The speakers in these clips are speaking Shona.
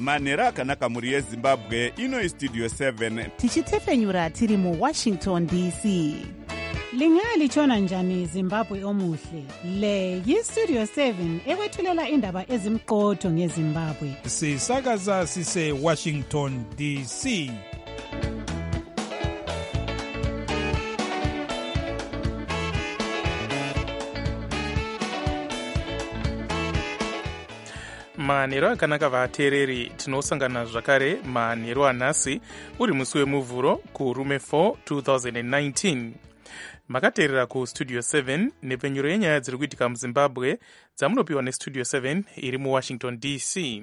manhero akanaka mhuri yezimbabwe. Ino Studio 7 tichitefenyura tiri muWashington DC. Lingalitshona njani Zimbabwe omuhle? Le yiStudio 7 ekwethulela indaba ezimqotho ngeZimbabwe. Sisakaza sise Washington DC. manhero akanaka vateereri, tinosangana zvakare manhero anhasi uri musi wemuvhuro kurume 4 2019. makateerera kustudio 7 nepfenyuro yenyaya dziri kuitika muzimbabwe dzamunopiwa nestudio 7 iri muwashington DC.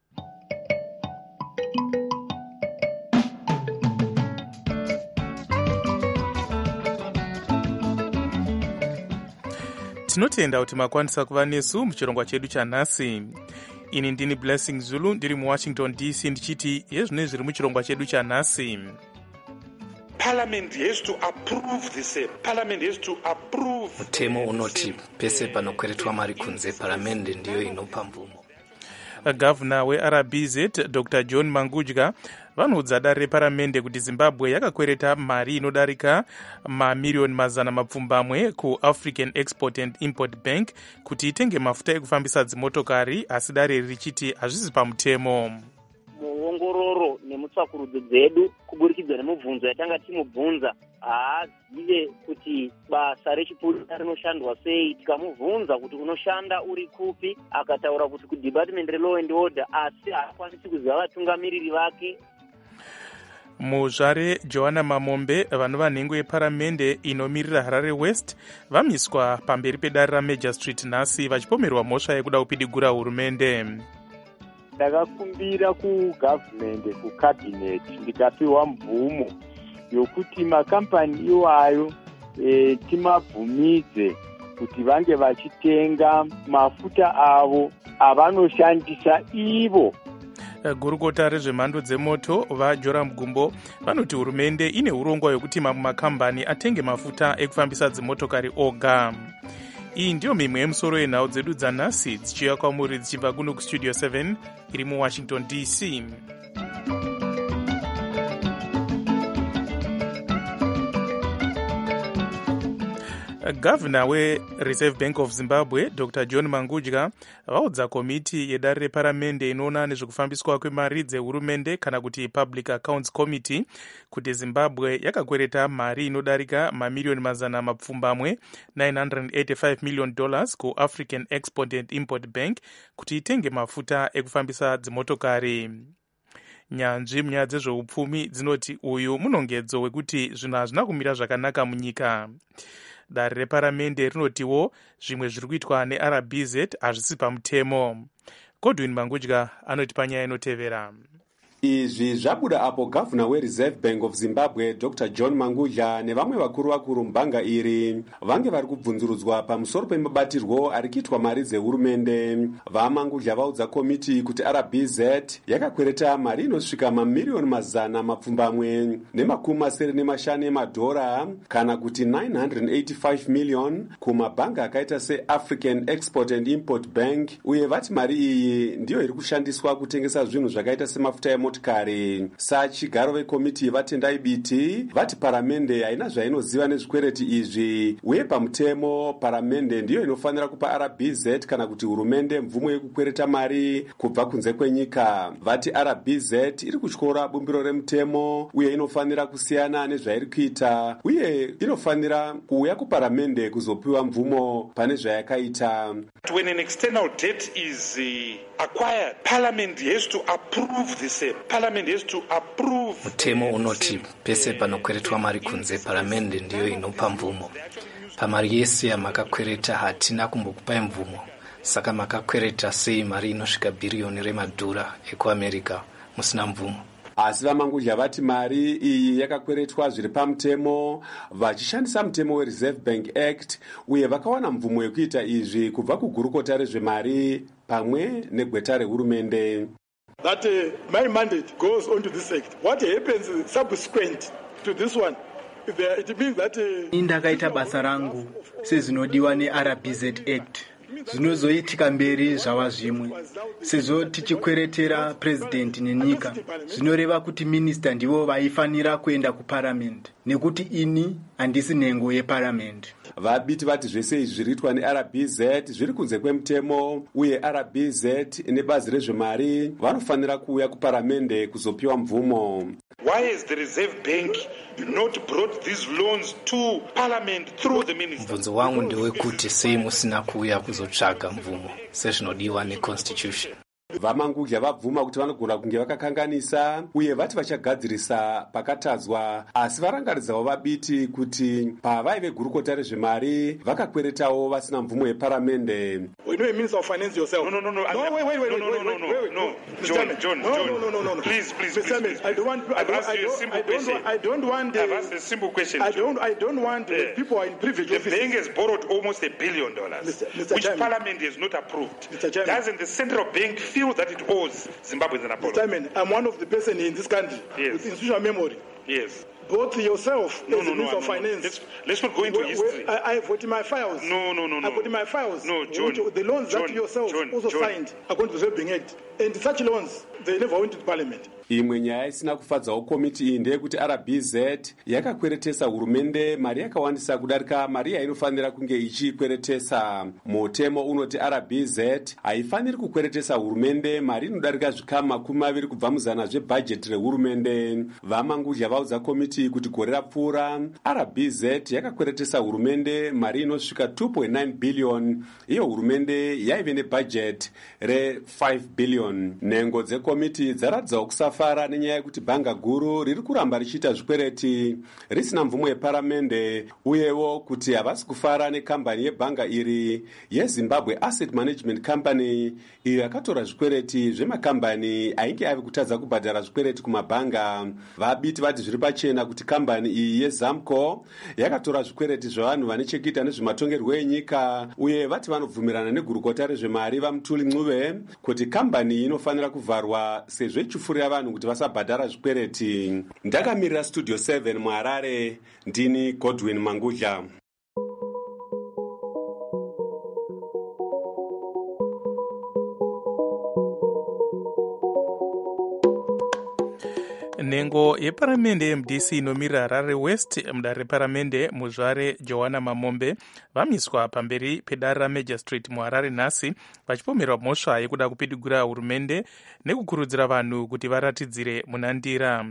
tinotenda kuti makwanisa kuva nesu muchirongwa chedu chanhasi. Ini ndini Blessing Zulu ndiri muWashington DC ndichiti yezvine zviri muchirongwa chedu chanhasi. Parliament has to approve the same. Parliament has to approve. Mutemo unoti pese panokweretwa mari kunze paramende ndiyo inopa mvumo. Gavana weRBZ Dr. John Mangudya vanudza dare reparamende kuti Zimbabwe yakakwereta mari inodarika mamiliyoni mazana mapfumbamwe kuAfrican Export and Import Bank kuti itenge mafuta ekufambisa dzimotokari, asi dare richiti hazvisi pamutemo. Muongororo nemutsvakurudzo dzedu kuburikidza nemubvunzo yatanga timubvunza haazive kuti basa rechipurisa rinoshandwa sei. Tikamubvunza kuti unoshanda uri kupi, akataura kuti kuDepartment reLaw and Order, asi haakwanisi kuziva vatungamiriri vake. Muzvare Joanna Mamombe vanova nhengo yeparamende inomirira Harare West vamiswa pamberi pedare raMajor Street nhasi vachipomerwa mhosva yekuda kupidigura hurumende. Ndakakumbira kugovernment, kucabinet, ndikapiwa mvumo yokuti makampani iwayo timabvumidze kuti vange vachitenga mafuta avo avanoshandisa ivo. Gurukota rezvemhando dzemoto vaJoram Gumbo vanoti hurumende ine urongwa yokuti mamwe makambani atenge mafuta ekufambisa dzimotokari oga. Iyi ndiyo mimwe yemusoro yenhau dzedu dzanhasi dzichiuya kwamuri dzichibva kuno kustudio 7 iri muWashington DC. Gavana weReserve Bank of Zimbabwe Dr. John Mangudya vaudza komiti yedare reparamende inoona nezvekufambiswa kwemari dzehurumende kana kuti Public Accounts Committee kuti Zimbabwe yakakwereta mari inodarika mamiliyoni mazana mapfumbamwe $985 million kuAfrican Export and Import Bank kuti itenge mafuta ekufambisa dzimotokari. Nyanzvi munyaya dzezveupfumi dzinoti uyu munongedzo wekuti zvinhu hazvina kumira zvakanaka munyika. Dare reparamende rinotiwo zvimwe zviri kuitwa neRBZ hazvisi pamutemo. Godwin Mangudya anoti panyaya inotevera. Izvi zvabuda apo gavana weReserve Bank of Zimbabwe Dr. John Mangudya nevamwe vakuru mubhanga iri vange vari kubvunzurudzwa pamusoro pemabatirwo ari kuitwa mari dzehurumende. VaMangudya vaudza komiti kuti RBZ yakakwereta mari inosvika mamiliyoni mazana mapfumbamwe $950 emadhora kana kuti 985 million kumabhanga akaita seAfrican Export and Import Bank, uye vati mari iyi ndiyo iri kushandiswa kutengesa zvinhu zvakaita semafuta emotikari. Sachigaro vekomiti vatendai biti vati paramende haina zvainoziva nezvikwereti izvi, uye pamutemo paramende ndiyo inofanira kupa RBZ kana kuti hurumende mvumo yekukwereta mari kubva kunze kwenyika. Vati RBZ iri kutyora bumbiro remutemo uye inofanira kusiyana nezvairi kuita, uye inofanira kuuya kuparamende kuzopiwa mvumo pane zvayakaita. When an external debt is acquired, Parliament has to approve the same. Parliament has to approve. Mutemo unoti pese panokweretwa mari kunze paramende ndiyo inopa mvumo. Pamari yese yamakakwereta hatina kumbokupai mvumo. Saka makakwereta sei mari inosvika billion remadhora ekuAmerica musina mvumo? Asi vaMangudya vati mari iyi yakakweretwa zviri pamutemo vachishandisa mutemo weReserve Bank Act, uye vakawana mvumo yekuita izvi kubva kugurukota rezvemari pamwe negweta rehurumende. That my mandate goes on to this act. What happens subsequent to this one? It means that indakaita basa rangu sezvinodiwa neRBZ Act. zvinozoitika mberi zvava zvimwe. Sezvo tichikweretera president nenyika, zvinoreva kuti minista ndivo vaifanira kuenda kuparamendi, nekuti ini handisi nhengo yeparamendi. Vabiti vati zvese izvi zviriitwa neRBZ zviri kunze kwemutemo, uye RBZ nebazi rezvemari vanofanira kuuya kuparamende kuzopiwa mvumo. Why has the Reserve Bank not brought these loans to Parliament through the minister? Mvunzo wangu ndewekuti sei musina kuuya kuzotsvaga mvumo sezvinodiwa neconstitution. Vamangudya vabvuma kuti vanogona kunge vakakanganisa uye vati vachagadzirisa pakatadzwa, asi varangaridzawo vabiti kuti pavaive gurukota rezvemari vakakweretawo vasina mvumo yeparamende. When you're a minister of finance yourself. No. John. Please. I don't want. I've asked you a simple question. I've asked a simple question. I don't want people are in privileged offices. The bank has borrowed almost $1 billion, which Chairman, Parliament has not approved. Mr. Chairman, doesn't the central bank feel that it owes Zimbabweans an apology? Mr. Chairman, I'm one of the person in this country with institutional memory. Yes. Both yourself as the Minister of Finance. Let's not go into history. I have put in my files. No. I put in my files. No, John. The loans that yourself also signed according to the Reserve Bank Act. And such loans, they never went to the Parliament. Imwe nyaya isina kufadzawo komiti iyi ndeyekuti RBZ yakakweretesa hurumende mari yakawandisa kudarika mari yainofanira kunge ichikweretesa. Mutemo unoti RBZ haifaniri kukweretesa hurumende mari inodarika zvikamu 20 kubva muzana zvebhajeti rehurumende. Vamangudya vaudza komiti kuti gore rapfuura RBZ yakakweretesa hurumende mari inosvika 2.9 billion. Iyo hurumende yaive nebhajeti re5 billion. Nhengo dzekomiti dzaradzawo kusafara nenyaya yekuti bhanga guru riri kuramba richiita zvikwereti risina mvumo yeparamende, uyewo kuti havasi kufara nekambani yebhanga iri yeZimbabwe Asset Management Company iyo yakatora zvikwereti zvemakambani ainge ave kutadza kubhadhara zvikwereti kumabhanga. Vabiti vati zviri pachena kuti kambani iyi yeZamco yakatora zvikwereti zvevanhu vane chekuita nezvematongerwo enyika, uye vati vanobvumirana negurukota rezvemari vaMutuli Ncube kuti kambani iyi inofanira kuvharwa sezvo ichifurira vanhu kuti vasabhadhara zvikwereti. Ndakamirira Studio 7 muHarare, ndini Godwin Mangudya. Nhengo yeparamende yeMDC inomira Harare West mudare reparamende muzvare Johanna Mamombe vamiswa pamberi pedare raMajor Street muHarare nhasi vachipomerwa mhosva yekuda kupidigura hurumende nekukurudzira vanhu kuti varatidzire munandira.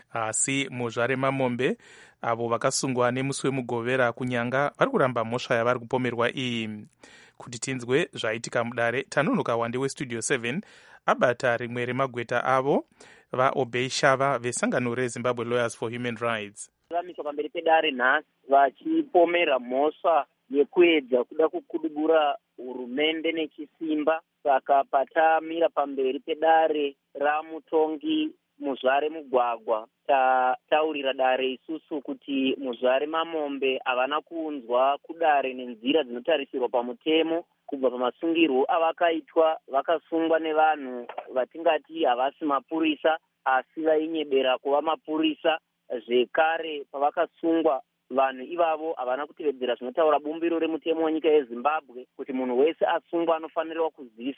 Asi muzvare Mamombe avo vakasungwa nemusi wemugovera kunyanga vari kuramba mhosva yavari kupomerwa iyi. Kuti tinzwe zvaitika mudare, tanonoka wande weStudio 7 abata rimwe remagweta avo vaObey Shava vesangano reZimbabwe Lawyers for Human Rights. Vamiswa pamberi pedare nhasi vachipomera mhosva yekuedza kuda kukudubura hurumende nechisimba. Saka patamira pamberi pedare ramutongi Muzvare Mugwagwa taurira dare isusu kuti Muzvare Mamombe havana kuunzwa kudare nenzira dzinotarisirwa pamutemo kubva pamasungirwo avakaitwa vakasungwa nevanhu vatingati havasi mapurisa asi vainyebera kuva mapurisa. Zvekare pavakasungwa vanhu ivavo havana kutevedzera zvinotaura bumbiro remutemo wenyika yeZimbabwe kuti munhu wese asungwa anofanirwa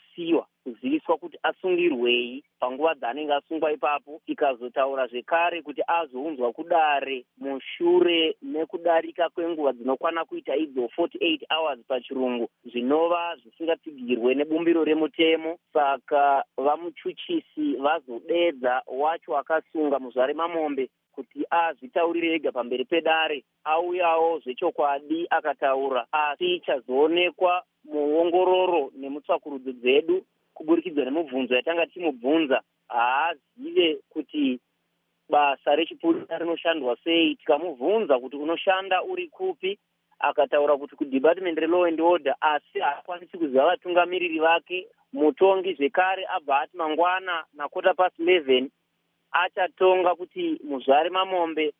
kuziviswa kuti asungirwei panguva dzaanenge asungwa ipapo. Tikazotaura zvekare kuti azounzwa kudare mushure nekudarika kwenguva dzinokwana kuita idzo 48 hours pachirungu, zvinova zvisingatsigirwe nebumbiro remutemo. Saka vamuchuchisi vazodedza wacho akasunga Muzvare Mamombe kuti azvitaurire ega pamberi pedare, auyawo zvechokwadi akataura, asi chazoonekwa muongororo nemutsvakurudzo dzedu kuburikidza nemubvunzo yatanga timubvunza haazive kuti basa rechipurisa rinoshandwa sei. Tikamubvunza kuti unoshanda uri kupi, akataura kuti kuDepartment reLaw and Order, asi haakwanisi kuziva vatungamiriri vake. Mutongi zvekare abva ati mangwana na 11:15 achatonga kuti Muzvare Mamombe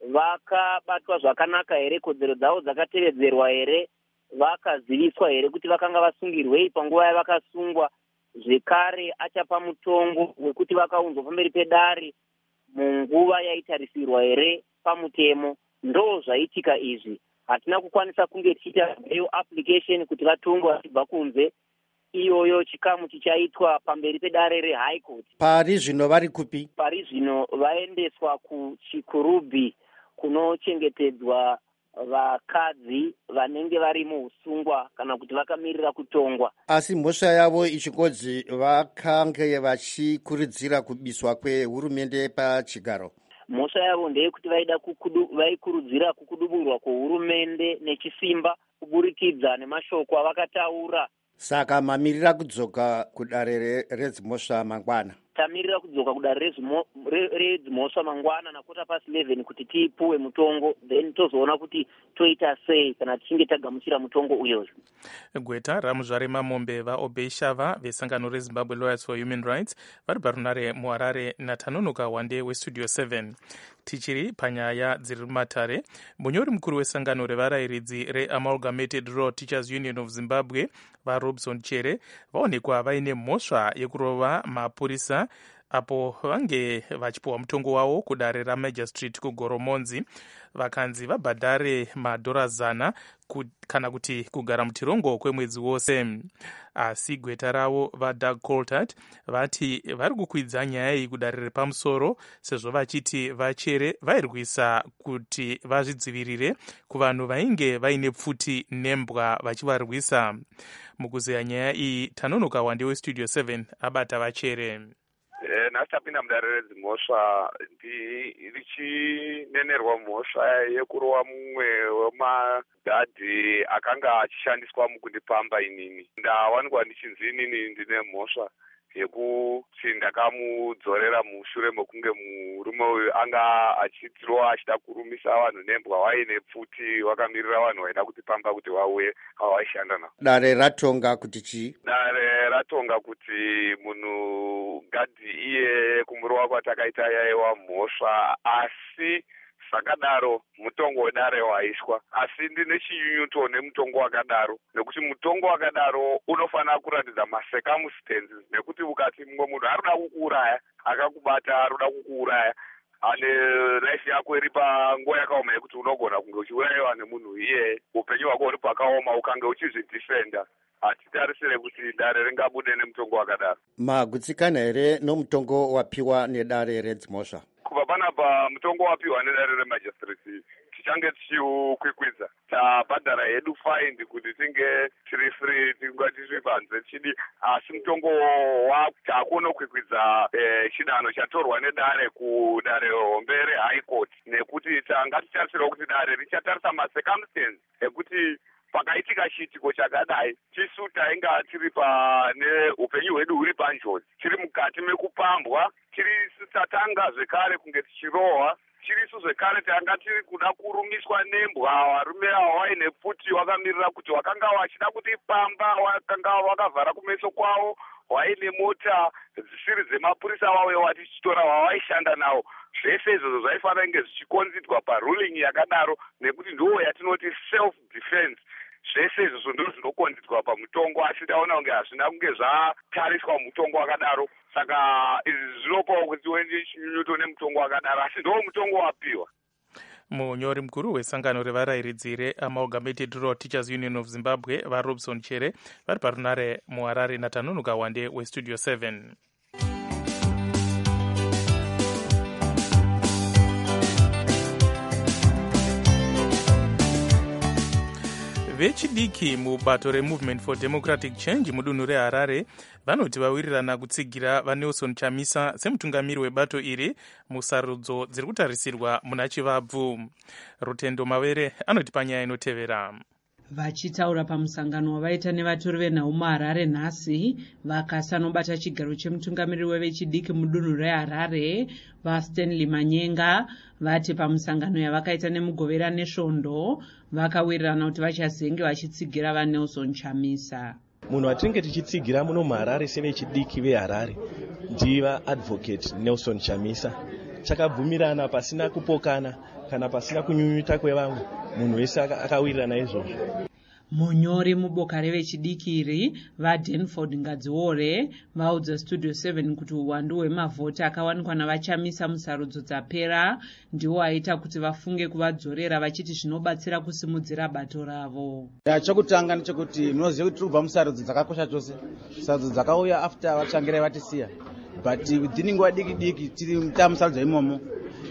vakabatwa zvakanaka here, kodzero dzavo dzakatevedzerwa here, vakaziviswa here kuti vakanga vasungirwei panguva yavakasungwa. Zvekare achapa mutongo wekuti vakaunzwa pamberi pedare munguva yaitarisirwa here pamutemo. Ndo zvaitika izvi. hatina kukwanisa kunge tichiita bail application kuti vatungwe vachibva kunze. Iyoyo chikamu chichaitwa pamberi pedare reHigh Court. Pari zvino vari kupi? Pari zvino vaendeswa kuchikurubhi kunochengetedzwa vakadzi vanenge vari muusungwa kana kuti vakamirira kutongwa. Asi mhosva yavo ichikodzi vakange vachikurudzira kubiswa kwehurumende pachigaro. Mhosva yavo ndeyekuti vaikurudzira kukuduburwa kwehurumende nechisimba kuburikidza nemashoko avakataura. Saka mamirira kudzoka kudare redzimhosva mangwana. Tamirira kudzoka kudare redzimhosva mangwana na 11:15 kuti tipuwe mutongo, then tozoona kuti toita sei kana tichinge tagamuchira mutongo uyoyo. Gweta ramuzvare mamombe vaObey Shava vesangano reZimbabwe Lawyers for Human Rights vari parunare muHarare naTanonoka Wande weStudio 7. Tichiri panyaya dziri mumatare, munyori mukuru wesangano revarayiridzi reAmalgamated Law Teachers Union of Zimbabwe vaRobson Chere vaonekwa vaine mhosva yekurova mapurisa apo vange vachipiwa mutongo wavo kudare raMagistrate kuGoromonzi. Vakanzi vabhadhare madhora 100 kana kuti kugara mutirongo kwemwedzi wose. Asi gweta ravo vaDoug Coltart vati vari kukwidza nyaya iyi kudare repamusoro sezvo vachiti vaChere vairwisa kuti vazvidzivirire kuvanhu vainge vaine pfuti nembwa vachivarwisa. Mukuzeya nyaya iyi Tanonoka Wande weStudio 7 abata vaChere. Nhasi tapinda mudare redzimhosva richinenerwa mhosva yekurova mumwe wemadhadhi akanga achishandiswa mukundipamba inini. Ndawanikwa ndichinzi inini ndine mhosva yekuti ndakamudzorera mushure mekunge murume uyu anga achitirova achida kurumisa vanhu nembwa waine pfuti wakamirira vanhu vaida kutipamba kuti vauye avaishanda navo. Dare ratonga kuti chii? Dare ratonga kuti munhu gadhi iye kumurova kwatakaita yaiwa mhosva, asi sakadaro mutongo wedare waiswa. Asi ndine chinyunyuto nemutongo wakadaro, nekuti mutongo wakadaro unofanira kuratidza macircumstances, nekuti ukati mumwe munhu arikuda kukuuraya, akakubata arikuda kukuuraya, ane life yako iri panguva yakaoma yekuti unogona kunge uchiurayiwa nemunhu iye upenyu hwako uri pakaoma ukange uchizvidifenda. Hatitarisire kuti dare ringabude nemutongo wakadaro. Magutsikana here nomutongo wapiwa nedare redzimhosva? Kubva panapa mutongo wapiwa nedare remagistrate tichange tichiukwikwidza. Tabhadhara hedu fine kuti tinge tiri free, tinga tiri panze chidi, asi mutongo takunokwikwidza chidanho chatorwa nedare kudare hombe reHigh Court, nekuti tanga tichitarisira kuti dare richatarisa macircumstances ekuti pakaitika chiitiko chakadai tisu tainga tiri pane upenyu hwedu huri panjodzi, tiri mukati mekupambwa, tiri tatanga zvekare kunge tichirohwa, tirisu zvekare tanga tiri kuda kurumiswa nembwa. Varume ava vaine pfuti wakamirira kuti wakanga wachida kutipamba, wakanga wakavhara kumeso kwavo, waine mota dzisiri dzemapurisa vave watichitora vavaishanda navo. Zvese izvozvo zvaifanira kunge zvichikonzidwa paruling yakadaro, nekuti ndo yatinoti self defense. Zvese izvozvo ndo zvinokonzidwa pamutongo, asi taona kunge hazvina kunge zvatariswa mutongo wakadaro. Saka izvi zvinopawo kuti uende chinyunyuto nemutongo wakadaro, asi ndo mutongo wapiwa. Munyori mukuru wesangano revarayiridzi reAmalgamated Law Teachers Union of Zimbabwe vaRobson Chere vari parunare muHarare naTanonoka Wande weStudio 7. Vechidiki mubato reMovement for Democratic Change mudunhu reHarare vanoti vawirirana kutsigira vaNelson Chamisa semutungamiri webato iri musarudzo dziri kutarisirwa muna Chivabvu. Rutendo Mavere anoti panyaya inotevera. Vachitaura pamusangano wavaita nevatori venhau muHarare nhasi, vakasanobata chigaro chemutungamiri wevechidiki mudunhu reHarare vaStanley Manyenga vati pamusangano yavakaita nemugovera nesvondo vakawirirana kuti vachazenge vachitsigira vaNelson Chamisa. Munhu watinenge tichitsigira muno muHarare sevechidiki veHarare ndiva advocate Nelson Chamisa. Takabvumirana pasina kupokana kana pasina kunyunyuta kwevamwe, munhu wese akawirirana izvozvo. munyori muboka revechidiki iri vaDanford Ngadziore vaudza Studio 7 kuti uwandu hwemavhoti akawanikwa navachamisa musarudzo dzapera ndiwo aita kuti vafunge kuvadzorera vachiti zvinobatsira kusimudzira bato ravo. Chokutanga ndechekuti munoziva kuti tiri kubva musarudzo dzakakosha chose, sarudzo dzakauya after vatsvangirai vatisiya, but within nguva diki diki tiri tamusarudzo imomo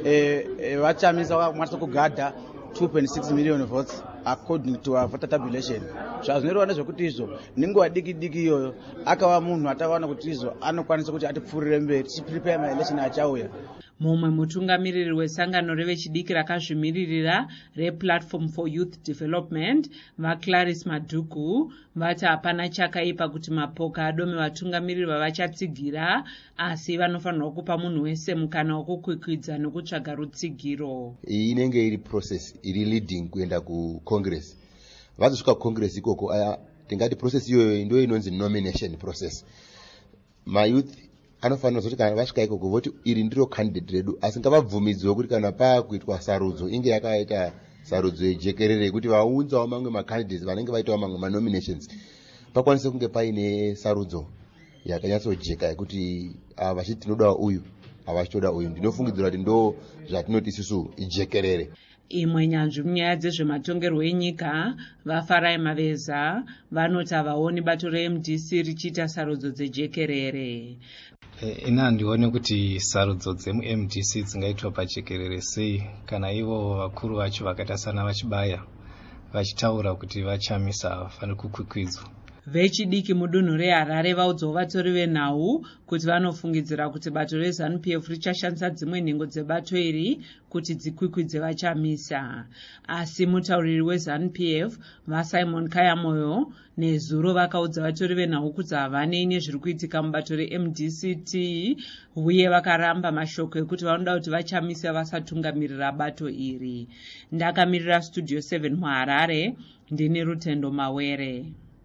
vachamisa vakwanisa kugadha 2.6 million votes according to our voter tabulation. Zvazvinoreva nezvekuti izvo nenguva diki diki iyoyo akava munhu atawana kuti izvo anokwanisa kuti atipfuurire mberi tichiprepare maelection achauya. Mumwe mutungamiriri wesangano revechidiki rakazvimiririra rePlatform for Youth Development vaClarice Madhuku vati hapana chakaipa kuti mapoka adome vatungamiriri vavachatsigira, asi vanofanirwa kupa munhu wese mukana wokukwikwidza nokutsvaga rutsigiro. Iyi inenge iri process iri leading kuenda kuCongress. Vazosvika kuCongress ikoko tingati process iyoyo ndio inonzi nomination process. Mayouth anofanira kuti kana vasvika ikoko voti iri ndiro candidate redu, asi ngavabvumidzwe kuti kana pakuitwa sarudzo inge yakaita sarudzo yejekerere yekuti vaunzawo mamwe macandidates vanenge vaitawo mamwe manominations pakwanise kunge paine sarudzo yakanyatsojeka yekuti vachiti tinoda uyu havachitoda uyu. Ndinofungidzira kuti ndo zvatinoti isusu ijekerere. Imwe nyanzvi munyaya dzezvematongerwo enyika vaFarai Maveza vanoti havaoni bato reMDC richiita sarudzo dzejekerere. Ina handione kuti sarudzo dzemuMDC dzingaitwa pajekerere sei kana ivo vakuru vacho vakaita sana vachibaya vachitaura kuti vachamisa havafaniri kukwikwidzwa. Vechidiki mudunhu reHarare vaudzawo vatori venhau kuti vanofungidzira kuti bato reZANU-PF richashandisa dzimwe nhengo dzebato iri kuti dzikwikwidze vachamisa. Asi mutauriri weZANU-PF vaSimon Kayamoyo nezuro vakaudza vatori venhau kuti havanei nezviri kuitika mubato reMDCT uye vakaramba mashoko ekuti vanoda kuti vachamisa vasatungamirira bato iri. Ndakamirira Studio 7 muHarare, ndini Rutendo Mawere.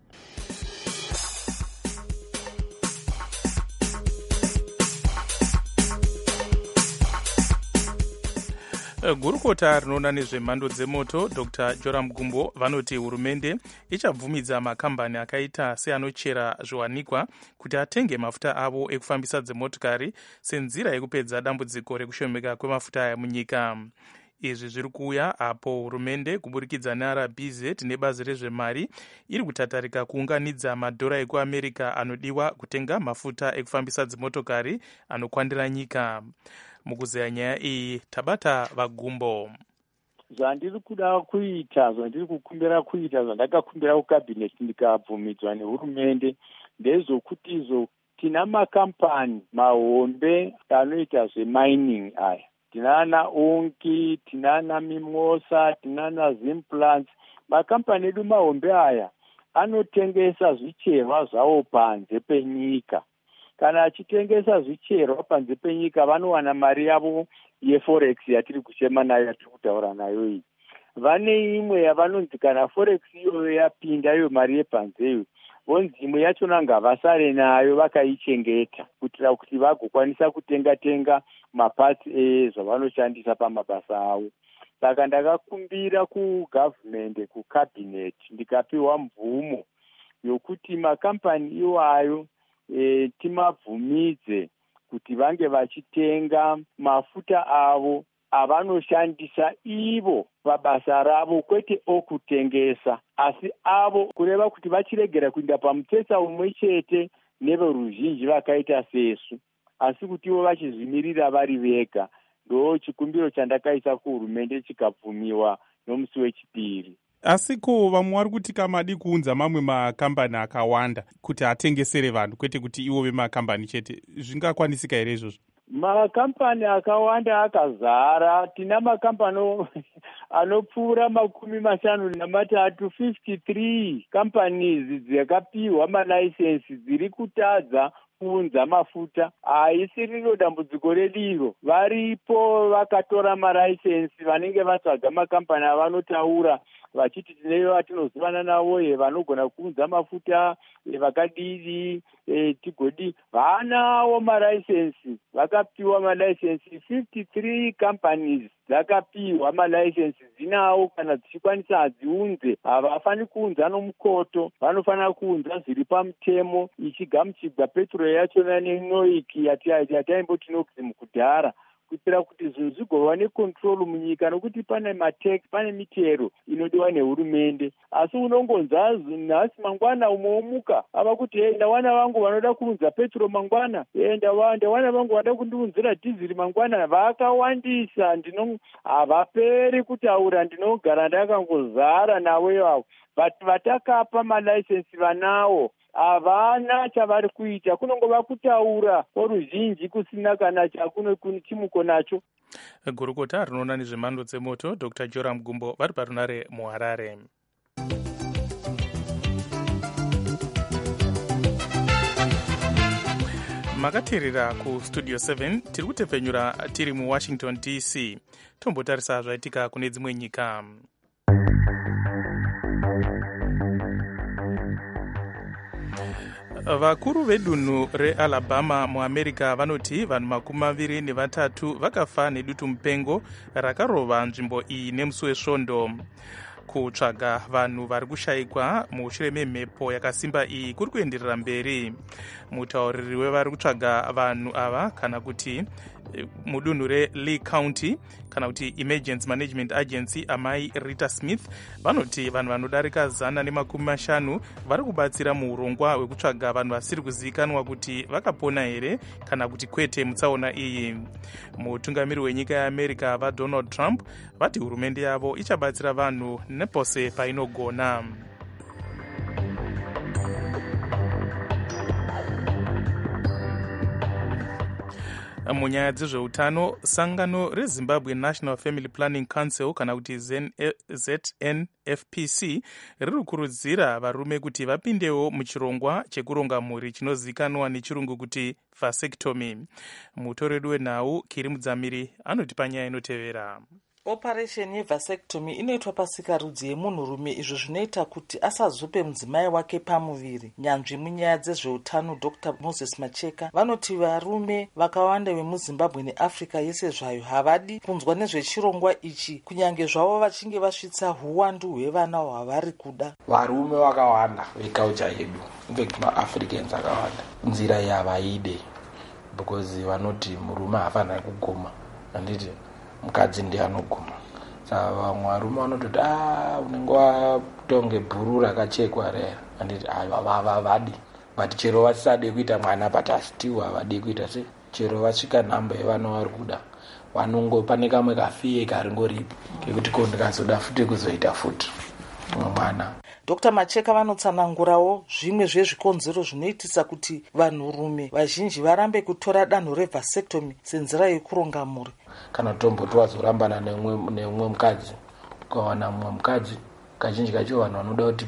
Gurukota rinoona nezvemhando dzemoto Dr. Joram Gumbo vanoti hurumende ichabvumidza makambani akaita seanochera zviwanikwa kuti atenge mafuta avo ekufambisa dzimotokari senzira yekupedza dambudziko rekushomeka kwemafuta aya munyika. Izvi zviri kuuya apo hurumende kuburikidza neRBZ nebazi rezvemari iri kutatarika kuunganidza madhora ekuAmerica anodiwa kutenga mafuta ekufambisa dzimotokari anokwandira nyika. Mukuzeya nyaya iyi tabata vaGumbo. Zvandiri kuda kuita, zvandiri kukumbira kuita, zvandakakumbira kukabhineti ndikabvumidzwa nehurumende ndezvokuti izvo tina makampani mahombe anoita zvemining aya. Tinana Onki, tinana Mimosa, tinana Zimplants. Makampani edu mahombe aya anotengesa zvicherwa zvawo panze penyika. Kana achitengesa zvicherwa panze penyika vanowana mari yavo yeforex yatiri kushema nayo yatiri kutaura nayo iyi. Vane imwe yavanonzi kana forex iyoyo yapinda iyo mari yepanzeyo, vonzi imwe yachona ngavasare nayo vakaichengeta kuitira kuti vagokwanisa kutenga mapatsi ezvavanoshandisa pamabasa avo. Saka ndakakumbira kugavhumende, kukabhineti, ndikapiwa mvumo yokuti makampani iwayo timabvumidze kuti vange vachitenga mafuta avo avanoshandisa ivo pabasa ravo, kwete okutengesa, asi avo kureva kuti vachiregera kuinda pamutsetse umwe chete neveruzhinji vakaita sesu, asi kuti ivo vachizvimirira vari vega. Ndo chikumbiro chandakaisa kuhurumende chikabvumiwa nomusi wechipiri. Asi ko vamwe vari kuti kamadi kuunza mamwe makambani akawanda kuti atengesere vanhu kwete kuti ivo vemakambani chete, zvingakwanisika here izvozvo? Makampani akawanda akazara. Tina makampani anopfuura 53, 53 companies dzakapiwa malaisensi dziri kutadza kuunza mafuta. Haisi rino dambudziko rediro. Varipo vakatora malaisensi vanenge vatsvaga makampani avanotaura vachiti tine vatinozivana navo vanogona kuunza mafuta vakadii tigodi vanawo malaisensi, vakapiwa malaisensi 53 companies dzakapiwa malaisensi dzinawo. Kana dzichikwanisa hadziunze, havafani kuunza nomukoto, vanofanira kuunza zviri pamutemo, ichigamuchigwa petrol yachona nenoiki yataimboti noxim kudhara, kuitira kuti zvinhu zvigova nekontrol munyika, nokuti pane matax, pane mitero inodiwa nehurumende. Asi unongonza nhasi mangwana umomuka ava kuti ndawana vangu vanoda kuunza petrol mangwana, ndawana vangu vanoda kundiunzira dhiziri mangwana. Vakawandisa, havaperi kutaura, ndinogara ndakangozara navo ivavo. Vatakapa malaisensi vanawo havana chavari kuita, kunongova kutaura poruzhinji kusina kana chimuko nacho. Gurukota rinoona nezvemhando dzemoto Dr. Joram Gumbo vari parunare muHarare. Makateerera kustudio 7 tiri kutepfenyura tiri muWashington DC. Tombotarisa zvaitika kune dzimwe nyika. Vakuru vedunhu reAlabama muAmerica vanoti vanhu 23 vakafa nedutu mupengo rakarova nzvimbo iyi nemusi wesvondo. Kutsvaga vanhu vari kushayikwa mushure memhepo yakasimba iyi kuri kuenderera mberi. Mutauriri wevari kutsvaga vanhu ava kana kuti mudunhu reLee County kana kuti Emergency Management Agency, amai Rita Smith, vanoti vanhu vanodarika 150 vari kubatsira muurongwa hwekutsvaga vanhu vasiri kuzivikanwa kuti vakapona here kana kuti kwete mutsaona iyi. Mutungamiri wenyika yeAmerica vaDonald Trump vati hurumende yavo ichabatsira vanhu nepose painogona. Munyaya dzezveutano, sangano reZimbabwe National Family Planning Council kana kuti ZNFPC riri kukurudzira varume kuti vapindewo muchirongwa chekuronga mhuri chinozivikanwa nechirungu kuti vasectomy. Mutoreri wenhau Kiri Mudzamiri anoti panyaya inotevera. Operation yevasectomy inoitwa pasikarudzi yemunhurume, izvo zvinoita kuti asazope mudzimai wake pamuviri. Nyanzvi munyaya dzezveutano Dr. Moses Macheka vanoti varume vakawanda vemuZimbabwe neAfrica yese zvayo havadi kunzwa nezvechirongwa ichi, kunyange zvavo vachinge vasvitsa huwandu hwevana hwavari kuda. Varume vakawanda vekaucha yedu, infact maAfricans akawanda, nzira iyi havaide because vanoti murume hafaniri kuguma, handiti mukadzi ndiye anoguma. Saka vamwe varume vanototi unenge watonge bhuru rakachekwa rera, handiti havadi. But chero vasade kuita mwana but still havadi kuita se. Chero vasvika nhamba yevana vari kuda, pane kamwe kafiye karingoripo kekuti ndikazoda futi kuzoita futi mwana. Dr. Macheka vanotsanangurawo zvimwe zvezvikonzero zvinoitisa kuti vanhurume vazhinji varambe kutora danho revasectomy senzira yekuronga mhuri. Kana tomboti wazorambana neumwe mukadzi, ukawana mumwe mukadzi, kazhinji kacho vanhu vanoda kuti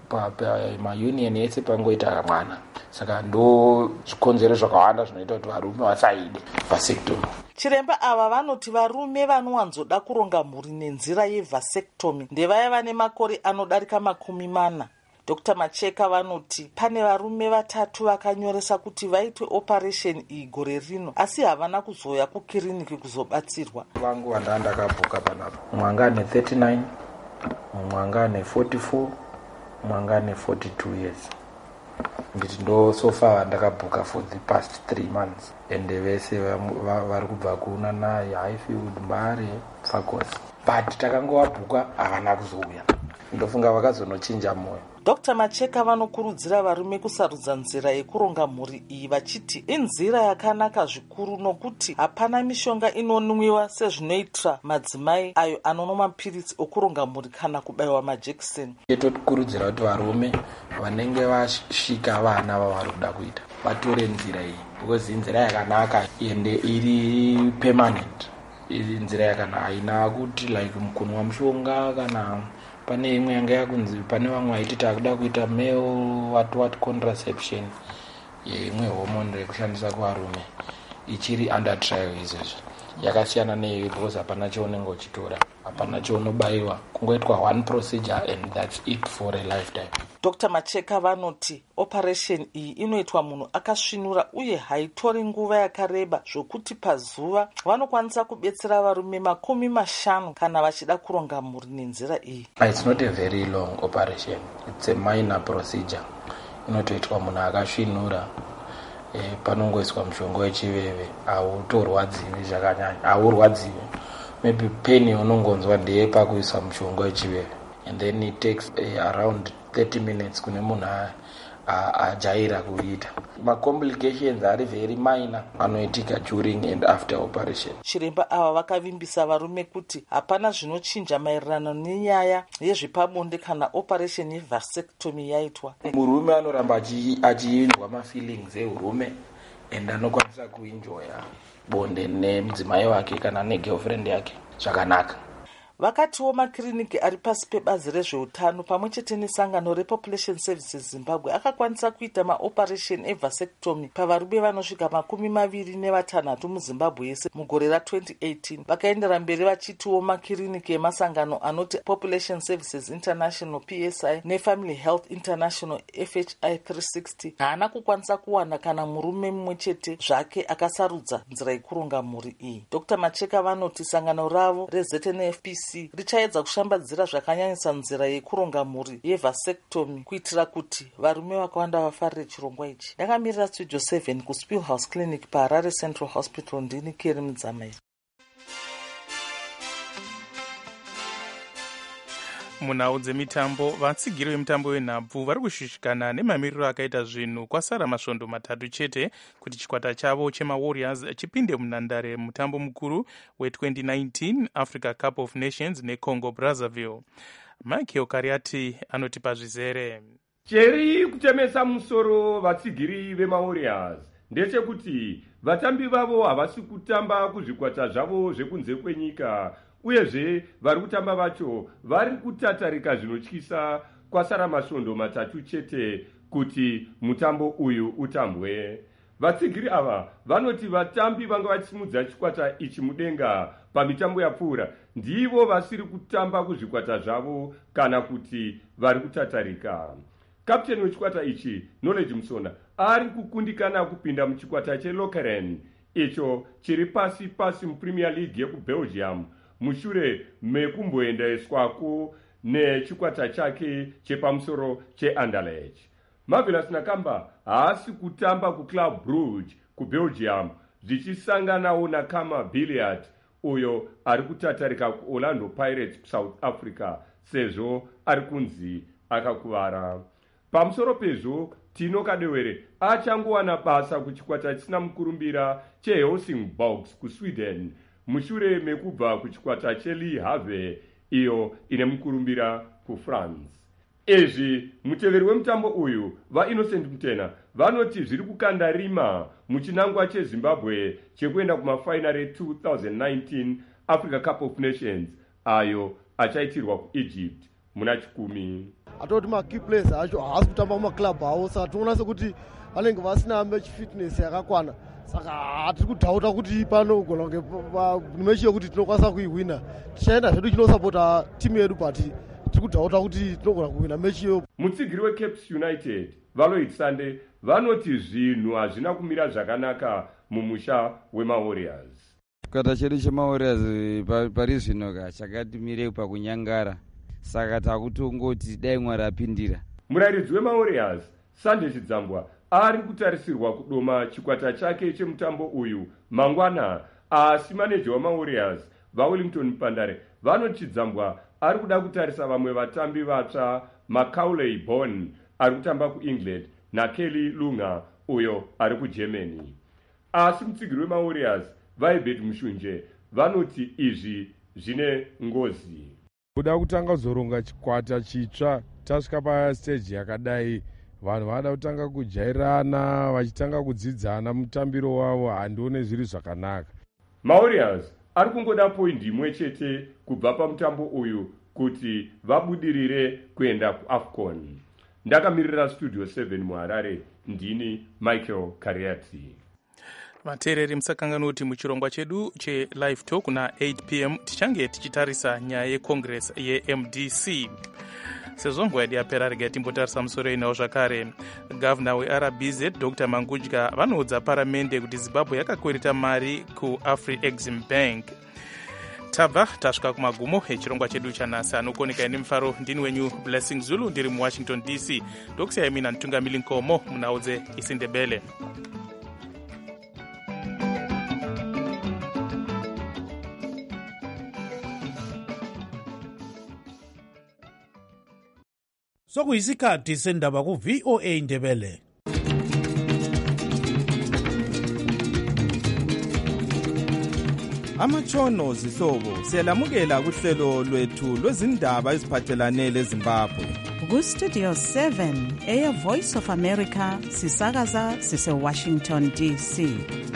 maunion ese pangoita mwana. Saka ndo zvikonzero zvakawanda zvinoita kuti varume vasaide vasectomy. Chiremba ava vanoti varume vanowanzoda kuronga mhuri nenzira yevasectomy ndevaya vane makore anodarika 40. Dr. Macheka vanoti pane varume 3 vakanyoresa kuti vaitwe operation iyi gore rino, asi havana kuzoya kukiriniki kuzobatsirwa. Vangu vandakabhuka panapa, mumwe anga ane 39, mumwe anga ane 44, mumwe anga ane 42 years. Nditi ndo so far vandakabhuka for the past 3 months. Ende vese vari kubva kuunana Highfield, Mbare, Fagos. But takangowabhuka havana kuzouya. Ndofunga vakazonochinja moyo. Dr. Macheka vanokurudzira varume kusarudza nzira yekuronga mhuri iyi vachiti inzira yakanaka zvikuru nokuti hapana mishonga inonwiwa sezvinoitwa madzimai ayo anonwa mapiritsi okuronga mhuri kana kubaiwa majekiseni. Tokurudzira kuti varume vanenge vasvika vana vavari kuda kuita vatore nzira iyi, because inzira yakanaka ende iri permanent. Iri nzira yakanaka, haina kuti like mukunwa mushonga kana pane imwe yanga yakunzi pane vamwe vaiti takuda kuita male what contraception, imwe hormone rekushandisa kuvarume ichiri under trial izvezvo. yakasiyana neiyoyo because hapana chaunenge uchitora, hapana chaunobayiwa, kungoitwa one procedure and that's it for a lifetime. Dr. Macheka vanoti operation iyi inoitwa munhu akasvinura uye haitori nguva yakareba zvokuti pazuva vanokwanisa kubetsera varume 50 kana vachida kuronga mhuri nenzira iyi. It's not a very long operation, it's a minor procedure. Inotoitwa munhu akasvinura, panongoiswa mushonga wechiveve, hautorwadziwi zvakanyanya, haurwadziwi. Maybe pain unongonzwa ndeye pakuisa mushonga wechiveve, and then it takes around 30 minutes kune munhu ajaira kuita. Macomplications are very minor anoitika during and after operation. Chiremba ava vakavimbisa varume kuti hapana zvinochinja maererano nenyaya yezvepabonde kana operation yevasectomy yaitwa. Murume anoramba achiinzwa mafeelings eurume and anokwanisa kuenjoya bonde nemudzimai wake kana negirlfriend yake zvakanaka. Vakatiwo makiriniki ari pasi pebazi rezveutano pamwe chete nesangano repopulation services Zimbabwe akakwanisa kuita maoperation evasectomy pavarume vanosvika 26 muzimbabwe yese mugore ra2018. Vakaendera mberi vachitiwo makiriniki emasangano anoti Population Services International PSI neFamily Health International FHI 360 haana kukwanisa kuwana kana murume mumwe chete zvake akasarudza nzira yekuronga mhuri iyi. Dr. Macheka vanoti sangano ravo reZNFPC richaedza kushambadzira zvakanyanyisa nzira yekuronga mhuri yevasectomy kuitira kuti varume vakawanda vafarire chirongwa ichi. Ndakamirira Studio 7 kuSpillhouse Clinic paHarare Central Hospital. Ndini Keri Mudzamai. Munhau dzemitambo, vatsigiri vemutambo wenhabvu vari kushushikana nemamiriro akaita zvinhu kwasara masvondo 3 chete kuti chikwata chavo chemaWarriors chipinde munhandare mutambo mukuru we2019 Africa Cup of Nations neCongo Brazzaville. Michael Kariati anotipa zvizere. Cheri kutemesa musoro vatsigiri vemaWarriors ndechekuti vatambi vavo havasi kutamba kuzvikwata zvavo zvekunze kwenyika, uyezve vari kutamba vacho vari kutatarika zvinotyisa kwasara masvondo 3 chete kuti mutambo uyu utambwe. Vatsigiri ava vanoti vatambi vanga vachisimudza chikwata ichi mudenga pamitambo yapfuura ndivo vasiri kutamba kuzvikwata zvavo kana kuti vari kutatarika. Kapteni wechikwata ichi Knowledge Musona ari kukundikana kupinda muchikwata cheLokeren icho chiri pasi muPremier League yekuBelgium mushure mekumboendeswako nechikwata chake chepamusoro cheAnderlecht. Marvelous Nakamba haasi kutamba kuClub Brugge kuBelgium zvichisanganawo naKama Billiard uyo ari kutatarika kuOrlando Pirates kuSouth Africa sezvo ari kunzi akakuvara. Pamusoro pezvo Tino Kadewere achangowana basa kuchikwata chisina mukurumbira cheHelsingborgs kuSweden mushure mekubva kuchikwata cheLe Havre iyo ine mukurumbira kuFrance. Izvi muteveri wemutambo uyu vaInnocent Mutena vanoti zviri kukanda rima muchinangwa cheZimbabwe chekuenda kumafainari 2019 Africa Cup of Nations ayo achaitirwa kuEgypt muna 10. Atoti makey players acho haasi kutamba mumaklub avo, saka tinoona sekuti vanenge vasina match fitness yakakwana, saka hatiri kudhauta kuti panogona kunge mechi yekuti tinokwanisa kuihwina. Tichaenda zvedu chinosapota timu yedu but tiri kudhauta kuti tinogona kuhwina mechi iyo. Mutsigiri weCapes United Valoid Sande vanoti zvinhu hazvina kumira zvakanaka mumusha wemaWarriors. Chikwata chedu chemaWarriors pari zvino chakatimire pakunyangara, saka takutongoti dai Mwari apindira. Murairidzi wemaWarriors Sunday Chidzambwa ari kutarisirwa kudoma chikwata chake chemutambo uyu mangwana, asi maneja wamaWarriors vaWellington Pandare vanoti Chidzambwa ari kuda kutarisa vamwe vatambi vatsva, Macaulay Bonne ari kutamba kuEngland naKelly Lunga uyo ari kuGermany. Asi mutsigiri wemaWarriors vaibet Mushunje vanoti izvi zvine ngozi. Kuda kutanga kuzoronga chikwata chitsva tasvika pastage yakadai, vanhu vada kutanga kujairana vachitanga kudzidzana mutambiro wavo, handione zviri zvakanaka. maWarriors ari kungoda poindi imwe chete kubva pamutambo uyu kuti vabudirire kuenda kuAFCON. Ndakamirira Studio 7 muHarare, ndini Michael Kariati. vateereri musakanganwa kuti muchirongwa chedu chelive talk na 8 p.m. tichange tichitarisa nyaya yecongress yeMDC. sezvo nguva yedu yapera rega timbotarisa musoro inawo zvakare. Gavana weRBZ Dr Mangudya vanoudza paramende kuti Zimbabwe yakakwereta mari kuAfri-Exim Bank. Tabva tasvika kumagumo echirongwa chedu chanhasi. Anokoneka nemufaro ndini wenyu Blessing Zulu ndiri muWashington DC. Ndokusiyai mina Ntungamili Nkomo munhau dzeIsindebele. Sokuyisikhathi sendaba ku-VOA Indebele. Amatshono zihlobo siyalamukela kuhlelo lwethu lwezindaba eziphathelane leZimbabwe. Ku-Studio 7 Air Voice of America sisakaza sise-Washington DC.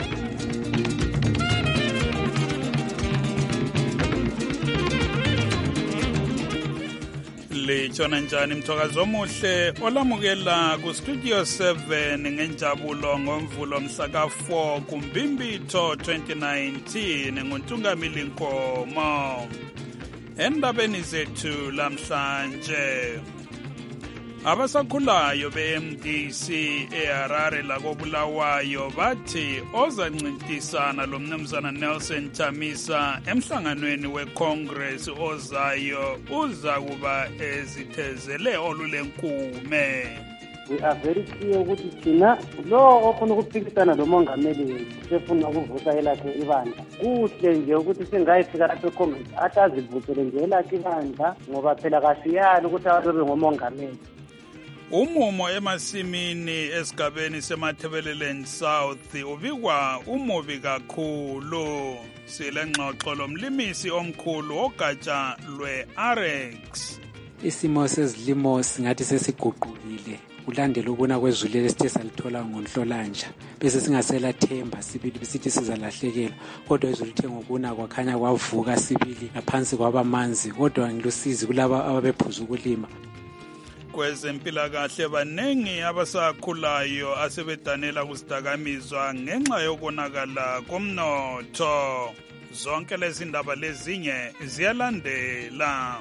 Litshona njani mthokazi omuhle olamukela ku-Studio 7 ngenjabulo ngomvulo mhla ka-4 kuMbimbitho 2019 nguNtungamili Nkomo. Endabeni zethu lamhlanje, abasakhulayo be-MDC eHarare lakobulawayo bathi ozancintisana lo mnumzana Nelson Chamisa emhlanganweni weCongress ozayo uza kuba ezithezele olulenkume. We are very clear ukuthi thina lo ofuna ukuphikisana lo mongameli wethu sefuna ukuvusa elakhe ibandla. Kuhle nje ukuthi singayifika lapha eCongress atazivusele nje elakhe ibandla ngoba phela kasiyali ukuthi ababe ngomongameli. Umumo emasimini esigabeni seMathebeleland South ubikwa umubi kakhulu. Sile ngxoxo lomlimisi omkhulu ogatsha lwe-Arex. Isimo sezilimo singathi sesiguqukile kulandela ukuna kwezulu lesithe salithola ngoNhlolanja, bese singasela themba sibili bisithi sizalahlekela, kodwa izulu lithe ngokuna kwakhanya kwavuka sibili ngaphansi kwabamanzi, kodwa ngilusizi kulaba ababephuza ukulima. Kwezempilakahle banengi abasakhulayo asebedanela kusidakamizwa ngenxa yokonakala komnotho. Zonke lezi ndaba lezinye ziyalandela.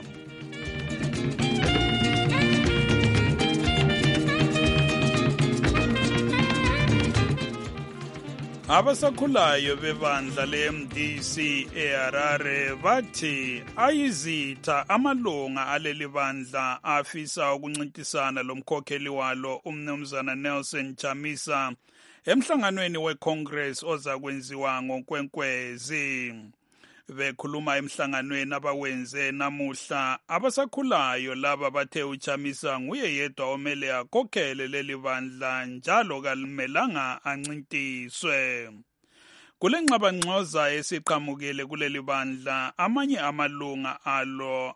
Abasakhulayo bebandla leMDC eHarare bathi ayizitha amalunga aleli bandla afisa ukuncintisana lomkhokheli walo umnumzana Nelson Chamisa emhlanganweni weCongress ozakwenziwa ngonkwenkwezi. Bekhuluma emhlanganweni abawenze namuhla, abasakhulayo laba bathe uChamisa nguye yedwa omele akhokhele leli bandla njalo kalimelanga ancintiswe. Kule ngxabangxoza esiqhamukile kuleli bandla, amanye amalunga alo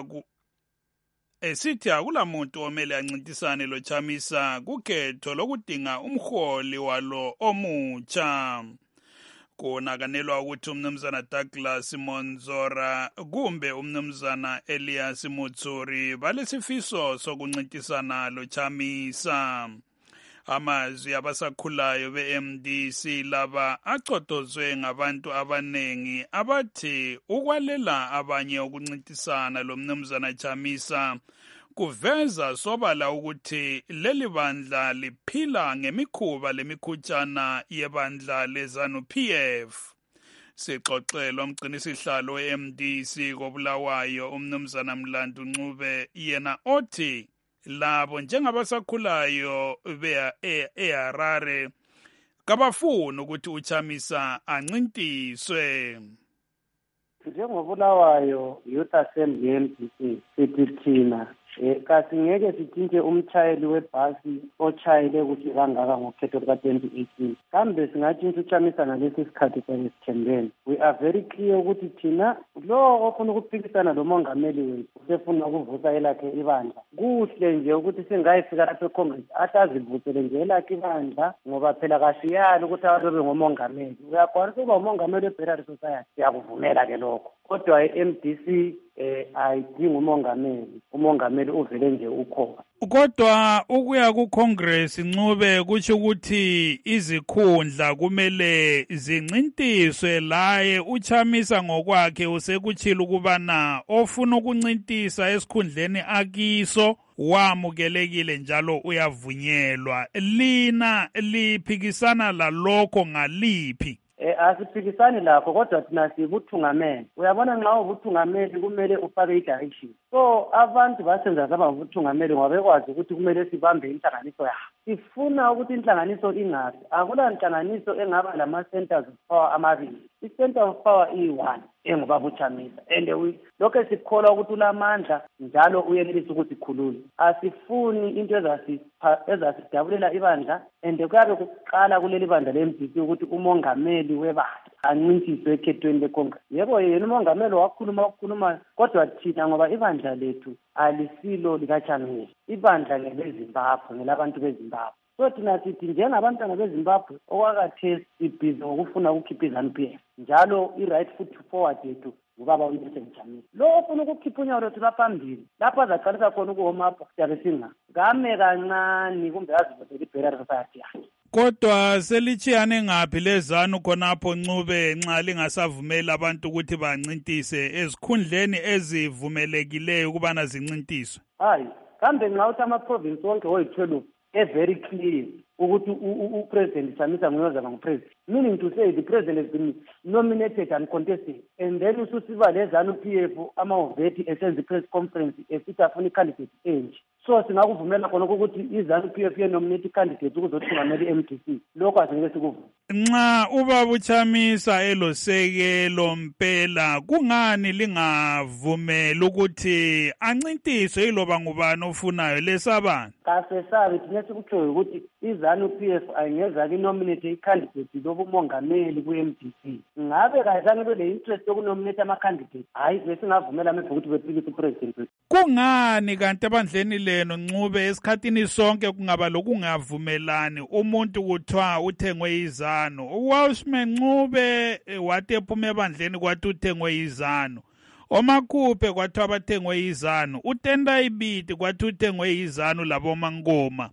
esithi akulamuntu omele ancintisane lo Chamisa kukhetho lokudinga umholi walo omutsha. Kunakanelwa ukuthi umnumzana Douglas Monzora kumbe umnumzana Elias Mutsuri balesifiso sokuncintisana lo Chamisa. Amazwi abasakhulayo beMDC laba acotozwe ngabantu abanengi abathi ukwalela abanye ukuncintisana lo mnumzana Chamisa kuveza sobala ukuthi leli bandla liphila ngemikhuba lemikhutshana yebandla leZANU-PF. Sixoxelwa umgcinisihlalo weMDC kobulawayo umnumzana Mlandu Ncube yena othi labo njengabasakhulayo eHarare kabafuni ukuthi uChamisa ancintiswe. Njengobulawayo Youth Assembly MDC sithi thina kasi ngeke sitshintshe umtshayeli webhasi otshayele ukuthi kangaka ngokhetho luka-2018 kambe singatshintsha uChamisa ngalesi sikhathi sesithembeni. We are very clear ukuthi thina lo ofuna ukuphikisana lo mongameli wethu sefuna ukuvusa elakhe ibandla. Kuhle nje ukuthi singayifika lapha eCongress atazivusele nje elakhe ibandla ngoba phela kasiyali ukuthi ababe ngomongameli. Uyakwanisa ukuba umongameli weBarrier Society, siyakuvumela ke lokho. Kodwa iMDC ayidingi umongameli uvele nje ukhona. Kodwa ukuya ku-Congress Ncube kutsho ukuthi izikhundla kumele zincintiswe. Laye uChamisa ngokwakhe usekutshila ukubana ofuna ukuncintisa esikhundleni akiso wamukelekile njalo uyavunyelwa. Lina liphikisana lalokho ngaliphi? Asiphikisani lakho, kodwa thina sibuthungameli. Uyabona, nxa ubuthungameli kumele ufake i-direction. So abantu basenza saba ubuthungameli ngoba bekwazi ukuthi kumele sibambe inhlanganiso yabo. Sifuna ukuthi inhlanganiso ingafi. Akula nhlanganiso engaba lama-centers of power amabili. I-center of power iyi-1 engubaba uChamisa, and lokho sikholwa ukuthi ulamandla njalo uyenelisa ukuthi sikhulule. Asifuni into ezasidabulela ibandla, and kuyabe kuqala kuleli bandla le-MDC ukuthi umongameli webandla ancintiswe ekhethweni leCongress. Yebo, yena umongameli wakhuluma, kodwa thina ngoba ibandla lethu alisilo likaChamisa, ibandla ngeleZimbabwe, ngelabantu beZimbabwe. So thina sithi njengabantwana beZimbabwe okwakathe sibhizi ngokufuna ukukhipha iZANU-PF, njalo i-right foot forward yethu ngubaba uNelson Chamisa. Lo ofuna ukukhipha unyawo lwethu laphambili lapho azaqalisa khona ukuhoma apho siyabe singame kancane kumbe azivotele i-Barrier Society yakhe. Kodwa selitshiyane ngaphi leZANU khonapho Ncube nxa lingasavumeli abantu ukuthi bancintise ezikhundleni ezivumelekileyo ukubana zincintiswe? Hayi, kambe nxa uthi ama-province wonke oyi-12 very clear ukuthi upresident Chamisa nguyozaba ngupresident, meaning to say the president has been nominated and contested, and then ususiba leZANU-PF amahhoveti esenza i-press conference esithi afuna i-candidate enje. So singakuvumela khona ukuthi iZANU-PF yenominate i-candidate ukuzothungamela i-MDC. Lokho asingeke sikuvume. Nxa ubaba uChamisa elosekelo mpela, kungani lingavumeli ukuthi ancintiswe yiloba ngubani ofunayo lesabani? Kasesabe thina sikutshoyo ukuthi iZANU-PF ayingeza kinominate i-candidate lobumongameli ku-MDC. Ngabe kazange bele interest yokunominate ama-candidate, hayi besingavumela amepha ukuthi bephikise upresident. Kungani kanti ebandleni leno Ncube esikhathini sonke kungaba lokungavumelani, umuntu kuthiwa uthengwe yiZANU, uWashman Ncube wathi ephuma ebandleni kwathi uthengwe yiZANU, oMakhuphe kwathiwa bathengwe yiZANU, uTendai Biti kwathi uthengwe yiZANU laboMankoma.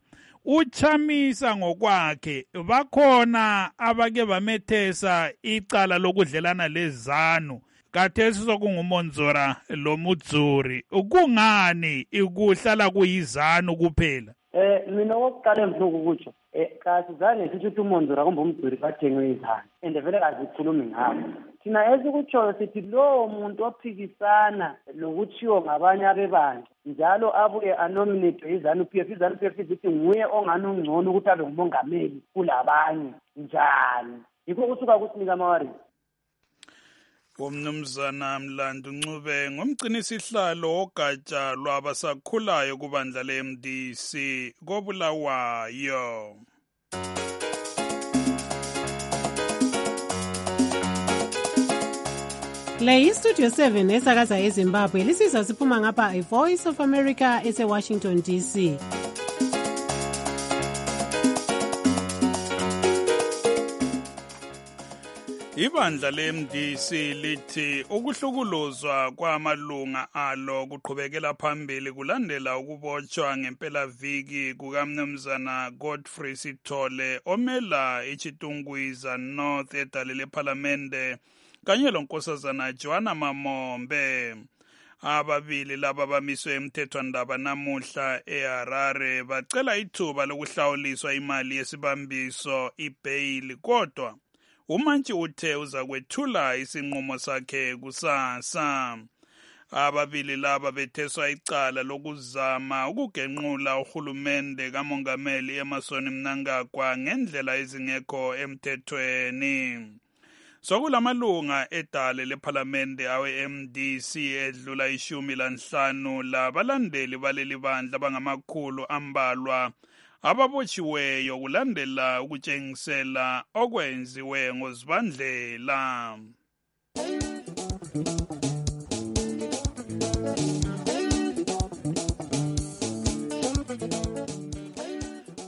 uChamisa ngokwakhe bakhona abake bamethesa icala lokudlelana leZANU, kathesi sokunguMonzora loMudzuri. Kungani ikuhlala kuyiZANU kuphela? Mina wokuqala ngifuna ukukutsho kasizange sithi ukuthi uMonzora kumbe uMudzuri bathengwe yiZANU, and vele kazikhulumi ngabo. Thina esikutshoyo sithi lowo muntu ophikisana lokutshiwo ngabanye abebandla njalo abuye anominate yiZANU-PF, iZANU-PF ithi nguye ongani ungcono ukuthi abe ngumongameli kulabanye njani. Yikho kusuka kusinika amawari. Umnumzana Mlandu Ncube ngumgcinisihlalo wogatsha lwabasakhulayo kubandla le-MDC koBulawayo. Le iStudio 7 esakaza eZimbabwe lisizwa siphuma ngapha iVoice of America ese-Washington DC. Ibandla le-MDC lithi ukuhlukuluzwa kwamalunga alo kuqhubekela phambili kulandela ukubotshwa ngempelaviki kukaMnumzana Godfrey Sithole omela iChitungwiza North edale lephalamende kanye lonkosazana Joanna Mamombe. Ababili laba bamiswe emthethwandaba namuhla eHarare bacela ithuba lokuhlawuliswa imali yesibambiso ibail, kodwa uMantshi uthe uza kwethula isinqumo sakhe kusasa. Ababili laba betheswa icala lokuzama ukugenqula uhulumende kamongameli Emmerson Mnangagwa ngendlela ezingekho emthethweni. Sokulamalunga edale lephalamende awe-MDC edlula 15 labalandeli baleli bandla bangamakhulu ambalwa ababotshiweyo kulandela ukutshengisela okwenziwe ngoZibandlela.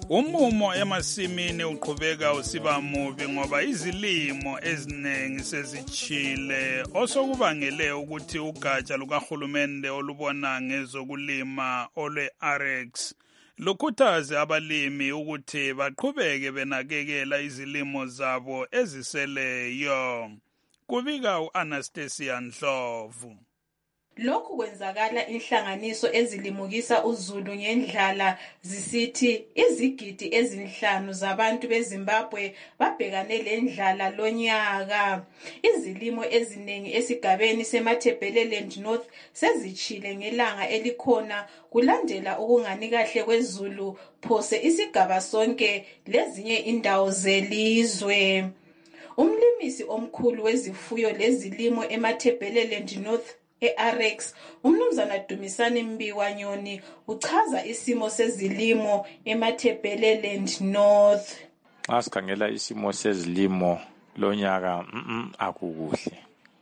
Umumo emasimini uqhubeka usiba mubi ngoba izilimo eziningi sezichile osokubangele ukuthi ugatsha lukahulumende olubona ngezokulima olwe-RX lukhuthaze abalimi ukuthi baqhubeke benakekela izilimo zabo eziseleyo. Kubika u-Anastasia Ndlovu. Lokhu kwenzakala inhlanganiso ezilimukisa uzulu ngendlala zisithi izigidi ezinhlanu zabantu beZimbabwe babhekane lendlala lonyaka. Izilimo eziningi esigabeni seMatabeleland North sezichile ngelanga elikhona kulandela ukungani kahle kwezulu phose isigaba sonke lezinye indawo zelizwe. Umlimisi omkhulu wezifuyo lezilimo eMatabeleland North e-RX umnumzana Dumisani Mbikwanyoni uchaza isimo sezilimo eMatabeleland North. Xa sikhangela isimo sezilimo lonyaka akukuhle.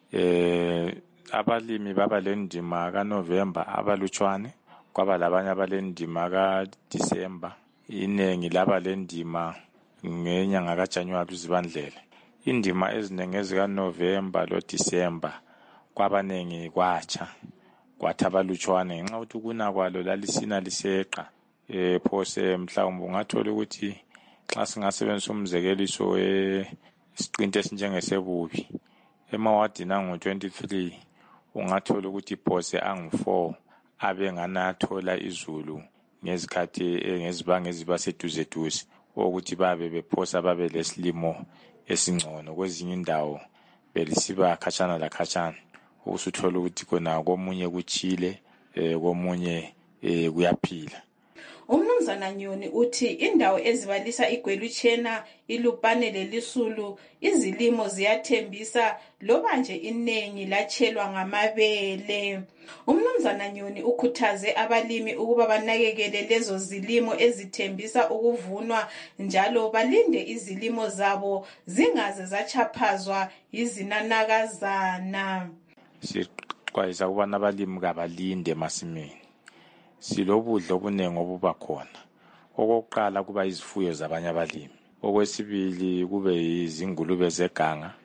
Abalimi baba lendima kaNovember abalutshwane kwaba labanye abalendima kaDisemba. Inengi laba lendima ngenyanga kaJanuary uZibandlela. Indima eziningi ezikaNovember loDisemba kwabanengi kwatsha kwathi abalutshwane ngenxa ukuthi ukuna kwalo lalisina liseqa. Phose mhlawumbe ungathola ukuthi xa singasebenzisa umzekeliso wesiqinti esinjengesebubi emawadini angu-23 ungathola ukuthi phose angu-4 abenganathola izulu ngezikhathi ngezibanga eziba seduze ukuthi babe bephosa babe lesilimo esingcono. Kwezinye indawo belisiba khatshana lakhatshana usuthola ukuthi kona komunye kuchile komunye kuyaphila. Umnumzana Nyoni uthi indawo ezibalisa iGweluchena, iLupane leLisulu izilimo ziyathembisa loba nje inengi latshelwa ngamabele. Umnumzana Nyoni ukhuthaze abalimi ukuba banakekele lezo zilimo ezithembisa ukuvunwa njalo balinde izilimo zabo zingaze zachaphazwa izinanakazana. Siqwayisa ukubana abalimi kabalinde emasimini. Silobudlo obuningi obuba khona. Okokuqala kuba izifuyo zabanye abalimi. Okwesibili kube izingulube zeganga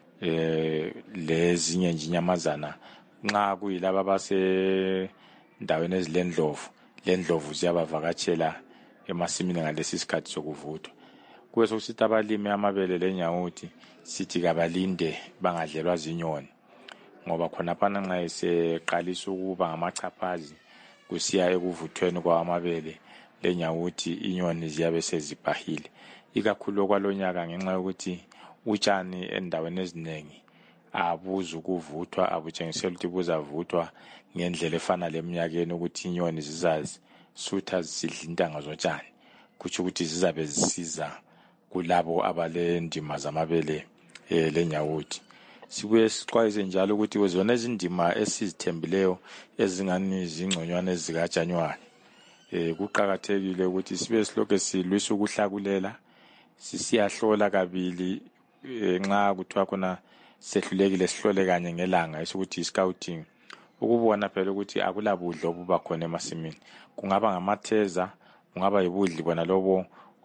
lezinye nje inyamazana. Nxa kuyilaba basendaweni ezilendlovu, lendlovu ziyabavakatshela emasimini ngalesi sikhathi sokuvuthwa. Kube sokusithi abalimi amabele lenyawuthi sithi kabalinde bangadlelwa zinyoni. Ngoba khona phana nxa eseqalisa ukuba ngamachaphazi kusiya ekuvuthweni kwamabele lenyawuthi inyoni ziyabe sezibhahile. Ikakhulu kwalonyaka ngenxa yokuthi utshani endaweni eziningi abuza ukuvuthwa abutshengisela ukuthi buzavuthwa ngendlela efana leminyakeni ukuthi inyoni zizazi sutha zisidla intanga zotshani. Kutsho ukuthi zizabe zisiza kulabo abalendima zamabele lenyawuthi. Sibuye sixwayise njalo ukuthi wezona izindima esizithembileyo ezingani izingconywana ezikaJanuary kuqhakathekile ukuthi sibe siloke silwisa ukuhlakulela sisiyahlola kabili nxa kuthiwa khona sehlulekile sihlole kanye ngelanga esokuthi scouting ukubona phela ukuthi akulabudlo obuba khona emasimini. Kungaba ngamatheza, kungaba yibudli bona lobo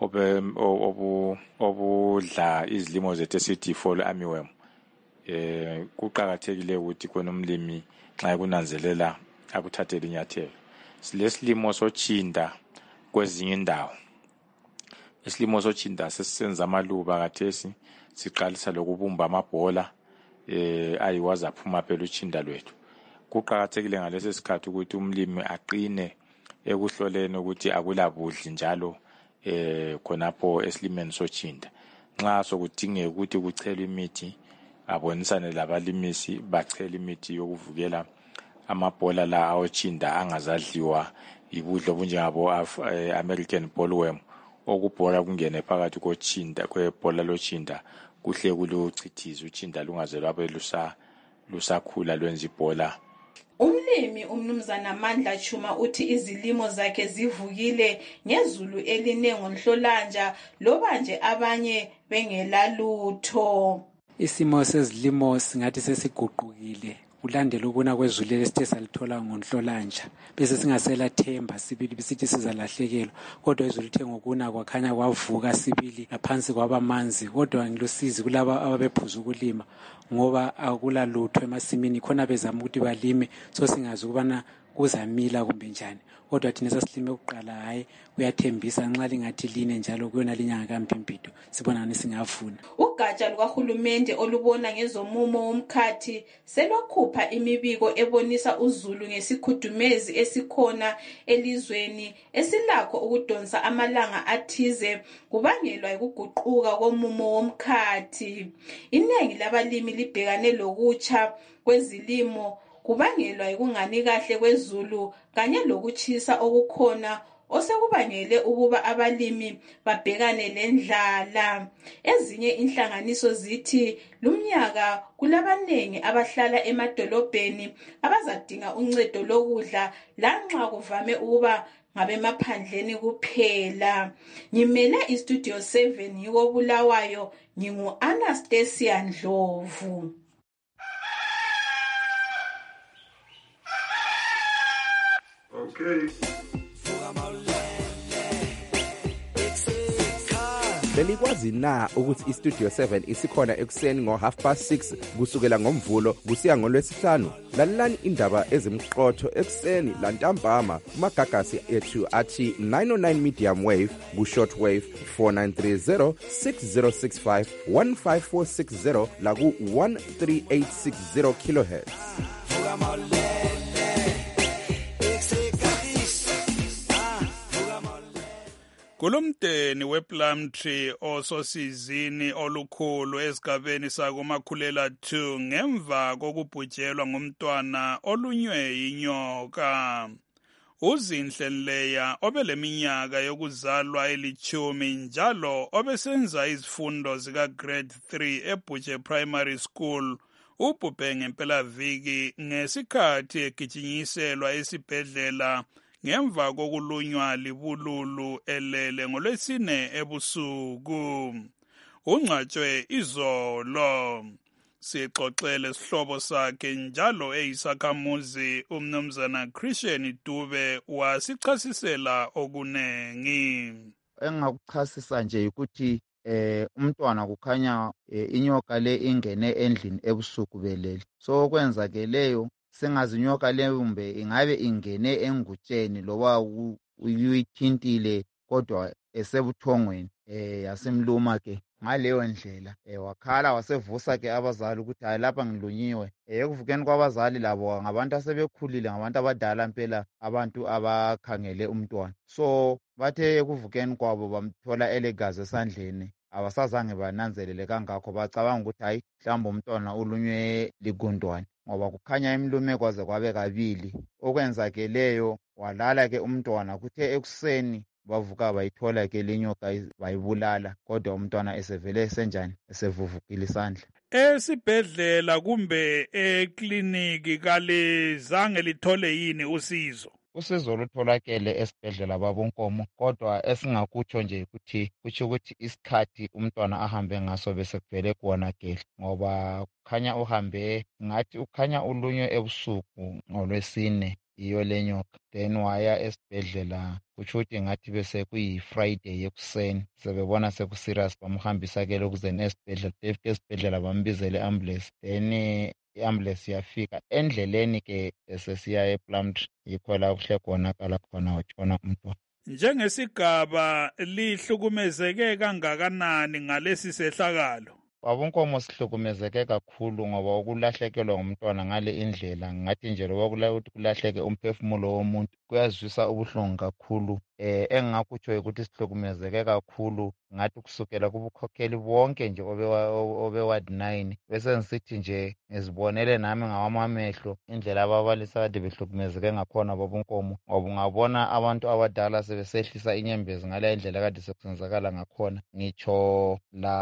obudla izilimo zethu esithi fall armyworm. Kuqhakathekile ukuthi khona umlimi nxa kunanzelela akuthathele inyathelo. Silesilimo sochinda kwezinye indawo. Isilimo sochinda sesisenza amaluba kathesi siqalisa lokubumba amabhola ayiwaza phuma phela uchinda lwethu. Kuqhakathekile ngalesi sikhathi ukuthi umlimi aqine ekuhloleni ukuthi akulabudli njalo khonapho esilimeni sochinda. Nxa sokudingeka ukuthi kuchelwe imithi abonisane labalimisi bachela imithi yokuvukela amabhola la awochinda angazadliwa ibudlo obunjengabo American bollworm okubhola kungene phakathi kochinda kwebhola lochinda kuhle kuluchithiza uchinda lungaze lwabe lusakhula lwenza ibhola. Umlimi umnumzana Mandla Chuma uthi izilimo zakhe zivukile ngezulu eline ngoNhlolanja loba nje abanye bengelalutho. Isimo sezilimo singathi sesiguqukile kulandela ukuna kwezulu esithe salithola ngonhlolanja bese singasela themba sibili bisithi sizalahlekelwa kodwa izulu lithe ngokuna kwakhanya kwavuka sibili ngaphansi kwabamanzi kodwa ngilusizi kulaba ababephuza ukulima ngoba akula lutho emasimini khona bezama ukuthi balime so singazi ukubana kuzamila kumbe njani kodwa thina sasilime ukuqala hayi kuyathembisa nxa lingathi line njalo kuyona linyanga kaMpimpido sibonani singavuna. Ugatsha lukahulumende olubona ngezomumo womkhathi selokhupha imibiko ebonisa uzulu ngesikhudumezi esikhona elizweni esilakho ukudonsa amalanga athize kubangelwa ukuguquka komumo womkhathi. Iningi labalimi libhekane lokutsha kwezilimo kubangelwa ukungani kahle kwezulu kanye lokutshisa okukhona osekubangele ukuba abalimi babhekane lendlala. Ezinye inhlanganiso zithi lumnyaka kulabanengi abahlala emadolobheni abazadinga uncedo lokudla lanxa kuvame ukuba ngabemaphandleni kuphela. Ngimele iStudio 7 yiko Bulawayo, ngingu Anastasia Ndlovu. Okay. Belikwazi na ukuthi iStudio 7 isikhona ekuseni ngo6:30 kusukela ngoMvulo kusiya ngoLwesihlanu? Lalelani indaba ezimqotho ekuseni lantambama kumagagasi ethu athi 909 medium wave ku-short wave 4930 6065 15460 la ku-13860 kilohertz. Kulumdeni wePlumtree ososizini olukhulu esigabeni sakoMakhulela 2 ngemva kokubhujelwa ngumntwana olunywe yinyoka. Uzinhle Leya obeleminyaka yokuzalwa elithumi njalo obesenza izifundo zika grade 3 eBhutshe Primary School ubhubhe ngempelaviki ngesikhathi egijinyiselwa esibhedlela ngemva kokulunywa libululu elele ngoLwesine ebusuku. Ungcwatshwe izolo. Sixoxele sihlobo sakhe njalo eyisakhamuzi umnumzana Christian Dube wasichasisela okunengi. Engakuchasisa nje ukuthi umntwana kukhanya inyoka le ingene endlini ebusuku belele. So kwenzakeleyo sengazinyoka leyo kumbe ingabe ingene engutsheni loba uyithintile kodwa esebuthongweni yasemluma ke ngaleyo ndlela wakhala wasevusa ke abazali ukuthi hayi lapha ngilunyiwe. Ekuvukeni kwabazali labo ngabantu asebekhulile ngabantu abadala impela abantu abakhangele umntwana. So bathe ekuvukeni kwabo bamthola elegazi esandleni abasazange bananzelele kangakho bacabanga ukuthi hayi mhlawumbe umntwana ulunywe ligundwane ngoba kukhanya emlume kwaze kwabe kabili. Okwenzakeleyo walala ke umntwana kuthe ekuseni bavuka bayithola ke lenyoka bayibulala kodwa umntwana esevele esenjani esevuvukile isandla. Esibhedlela kumbe ekliniki kalizange lithole yini usizo? Usizo lutholakele esibhedlela babonkomo kodwa esingakutsho nje ukuthi kutsho ukuthi isikhathi umntwana ahambe ngaso bese kuvele kuwona gele ngoba kukhanya uhambe ngathi ukhanya ulunywe ebusuku ngoLwesine iyo lenyoka then waya esibhedlela kutsho ukuthi ngathi bese kuyi-Friday ekuseni sebebona sekuserious bamhambisa ke lokuzeni esibhedlela efike esibhedlela bambizele i-ambulance then i-ambulance yafika endleleni ke sesiya ePlumtree yikho la kuhle konakala khona watshona umntwana. Njengesigaba lihlukumezeke kangakanani ngalesi sehlakalo? Babonkomo sihlukumezeke kakhulu ngoba ukulahlekelwa ngumntwana ngale indlela ngathi nje loba ukuthi kulahleke umphefumulo womuntu kuyazwisa ubuhlungu kakhulu. Engakutsho ukuthi sihlukumezeke kakhulu ngathi kusukela kubukhokheli bonke nje obe ward 9 bese ngisithi nje ngizibonele nami ngawamamehlo indlela ababalisa kade behlukumezeke ngakhona babonkomo ngoba ungabona abantu abadala sebesehlisa inyembezi ngale indlela kade sekusenzakala ngakhona. Ngitsho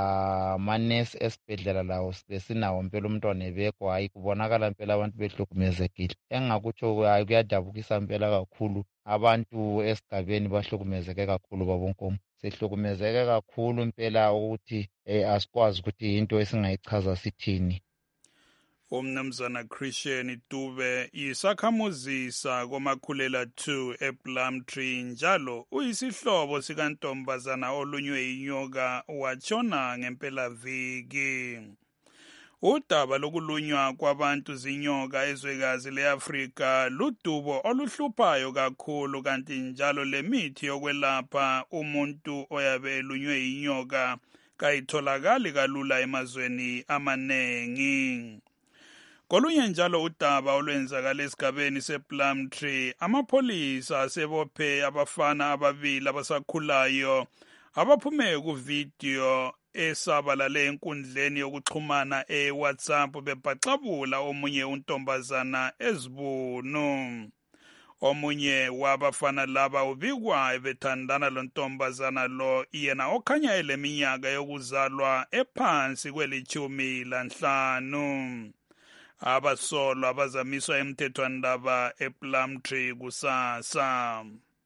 la manesi esibhedlela lawo besinawo mpela umntwana ebekwa hayi kubonakala mpela abantu behlukumezekile. Engakutsho hayi kuyadabukisa mpela kakhulu. Abantu esigabeni bahlukumezeke kakhulu babonkomo. Sihlukumezeke kakhulu impela ukuthi asikwazi ukuthi into esingayichaza sithini. umnumzana Christian Dube yisakhamuzisa komakhulela 2 ePlumtree njalo uyisihlobo sikantombazana olunywe inyoka watshona ngempelaviki. Udaba lokulunywa kwabantu zinyoka ezwekazi leAfrika ludubo oluhluphayo kakhulu kanti njalo lemithi yokwelapha umuntu oyabe elunywe inyoka kayitholakali kalula emazweni amanengi. Kolunye njalo udaba olwenzakala esigabeni sePlumtree, amapholisa asebophe abafana ababili abasakhulayo abaphume kuvideo esabalale enkundleni yokuxhumana eWhatsApp bebhaxabula omunye untombazana ezibunu. Omunye wabafana laba ubikwa bethandana lo ntombazana lo yena okhanya eleminyaka yokuzalwa ephansi kweli-15. Abasolwa abazamiswa emthethwandaba ePlumtree kusasa.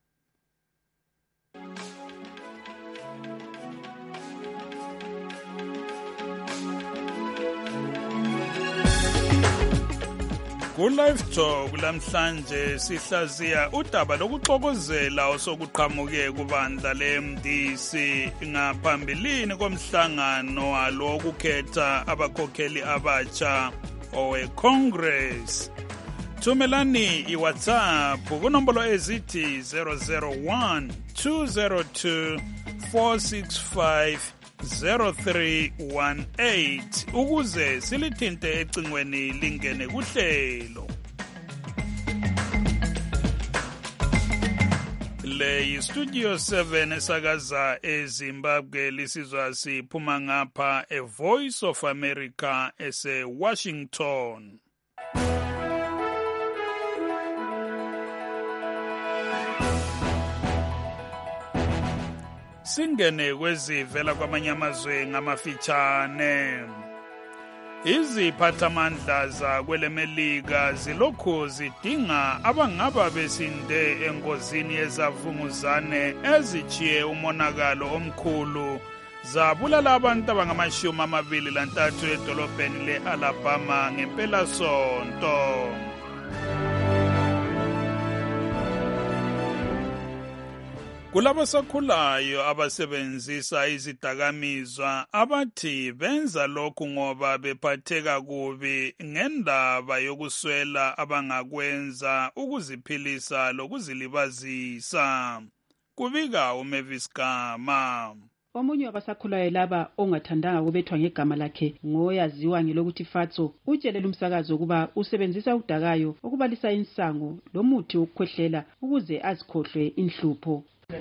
Ku-Live Talk lamhlanje sihlaziya udaba lokuxokozela osokuqhamuke kubandla le-MDC ngaphambilini komhlangano walo wokukhetha abakhokheli abatsha owe-Congress. Thumelani iWhatsApp kunombolo ezithi 001 202 465 0318 ukuze silithinte ecingweni lingene kuhlelo. Le yi-Studio 7 esakaza eZimbabwe lisizwa siphuma ngapha eVoice of America ese-Washington. Singene kwezivela kwamanye amazwe ngamafitshane. Iziphathamandla zakwelemelika zilokhu zidinga abangaba besinde engozini yezavunguzane ezichiye umonakalo omkhulu zabulala abantu abangama-23 edolobheni le-Alabama ngempelasonto. Kulabasakhulayo abasebenzisa izidakamizwa abathi benza lokhu ngoba bephatheka kubi ngendaba yokuswela abangakwenza ukuziphilisa lokuzilibazisa. Kubika uMavis Gama. Omunye wabasakhulayo laba ongathandanga kubethwa ngegama lakhe ngoyaziwa ngelokuthi Fatso utshelela umsakazo ukuba usebenzisa udakayo okubalisa insango lomuthi wokukhwehlela ukuze azikhohlwe inhlupho.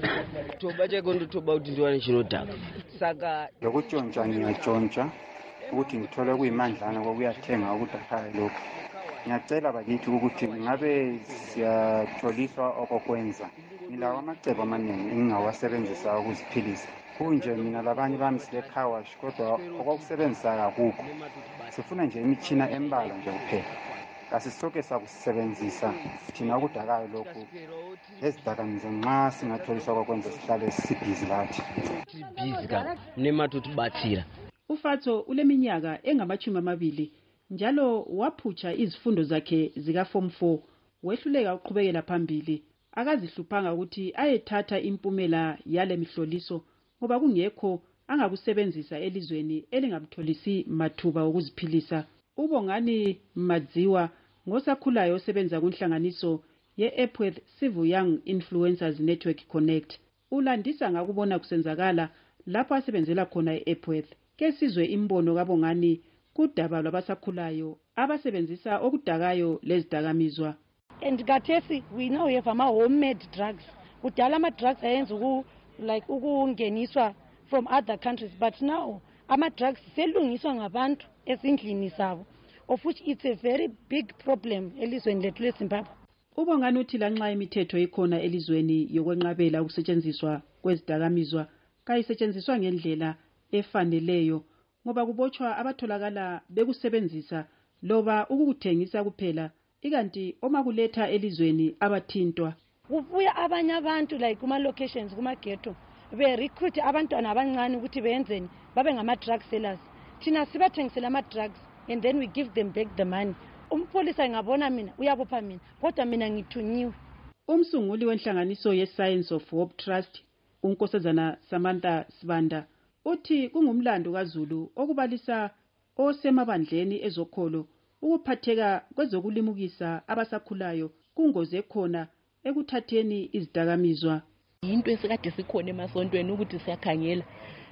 Thoba chekondo thoba ukuthi ndiwane chinodhaka saka lokutshontsha ngiyatshontsha ukuthi ngithole kuyimandlana kokuyathenga ukudakayo lokho. Ngiyacela bakithi ukuthi ngabe siyatholiswa okokwenza. Ngilawa amacebo amaningi engingawasebenzisa ukuziphilisa. Kunje mina labanye bami silekhawash kodwa okokusebenzisa kakukho. Sifuna nje imitshina embalwa nje kuphela. Asisoke sakusebenzisa thina ukudakayo lokhu ezidakamizwa nxa singatholiswa kokwenza sihlale sibhizi lathi. Busy ka nemathubathira. uFatso uleminyaka engama-20 njalo waphutsha izifundo zakhe zika Form 4 wehluleka uqhubekela phambili. Akazihluphanga ukuthi ayethatha impumela yale mihloliso ngoba kungekho angakusebenzisa elizweni elingamtholisi mathuba okuziphilisa. Ubongani Madziwa ngosakhulayo osebenza kunhlanganiso ye-Epworth Civil Young Influencers Network Connect ulandisa ngakubona kusenzakala lapho asebenzela khona e-Epworth. Ke sizwe imbono kabongani kudaba lwabasakhulayo abasebenzisa okudakayo lezidakamizwa. And Gatesi, we now have homemade drugs. Kudala ama-drugs ayenza like ukungeniswa from other countries, but now ama-drugs selungiswa ngabantu ezindlini zabo, of which it's a very big problem elizweni lethu leZimbabwe. Ubongani uthi lanxa imithetho ikhona elizweni yokwenqabela ukusetshenziswa kwezidakamizwa kayisetshenziswa ngendlela efaneleyo ngoba kubotshwa abatholakala bekusebenzisa loba ukukuthengisa kuphela ikanti oma kuletha elizweni abathintwa. Kubuya abanye abantu like kuma-locations kuma-ghetto be-recruit abantwana abancane ukuthi benzeni babe ngama-drug sellers. Thina sibathengisela ama-drugs and then we give them back the money. Umpolisa ngabona mina uyabopha mina kodwa mina ngithunyiwe. Umsunguli wenhlanganiso ye-Science of Hope Trust, uNkosazana Samantha Sibanda, uthi kungumlando kaZulu okubalisa osemabandleni ezokholo ukuphatheka kwezokulimukisa abasakhulayo kungozi ekhona ekuthatheni izidakamizwa. Into esikade sikhona emasontweni ukuthi siyakhangela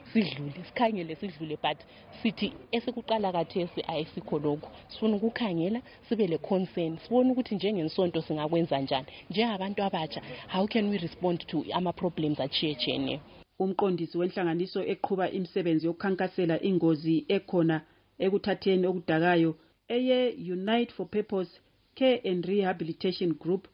sidlule but sithi esikuqala kathesi ayisikho lokho. Sifuna ukukhangela sibe le concern, sibone ukuthi njengensonto singakwenza njani njengabantu abatsha, how can we respond to ama problems achiyechene. Umqondisi wenhlanganiso eqhuba imisebenzi yokukhankasela ingozi ekhona ekuthatheni okudakayo eye Unite for Purpose Care and Rehabilitation Group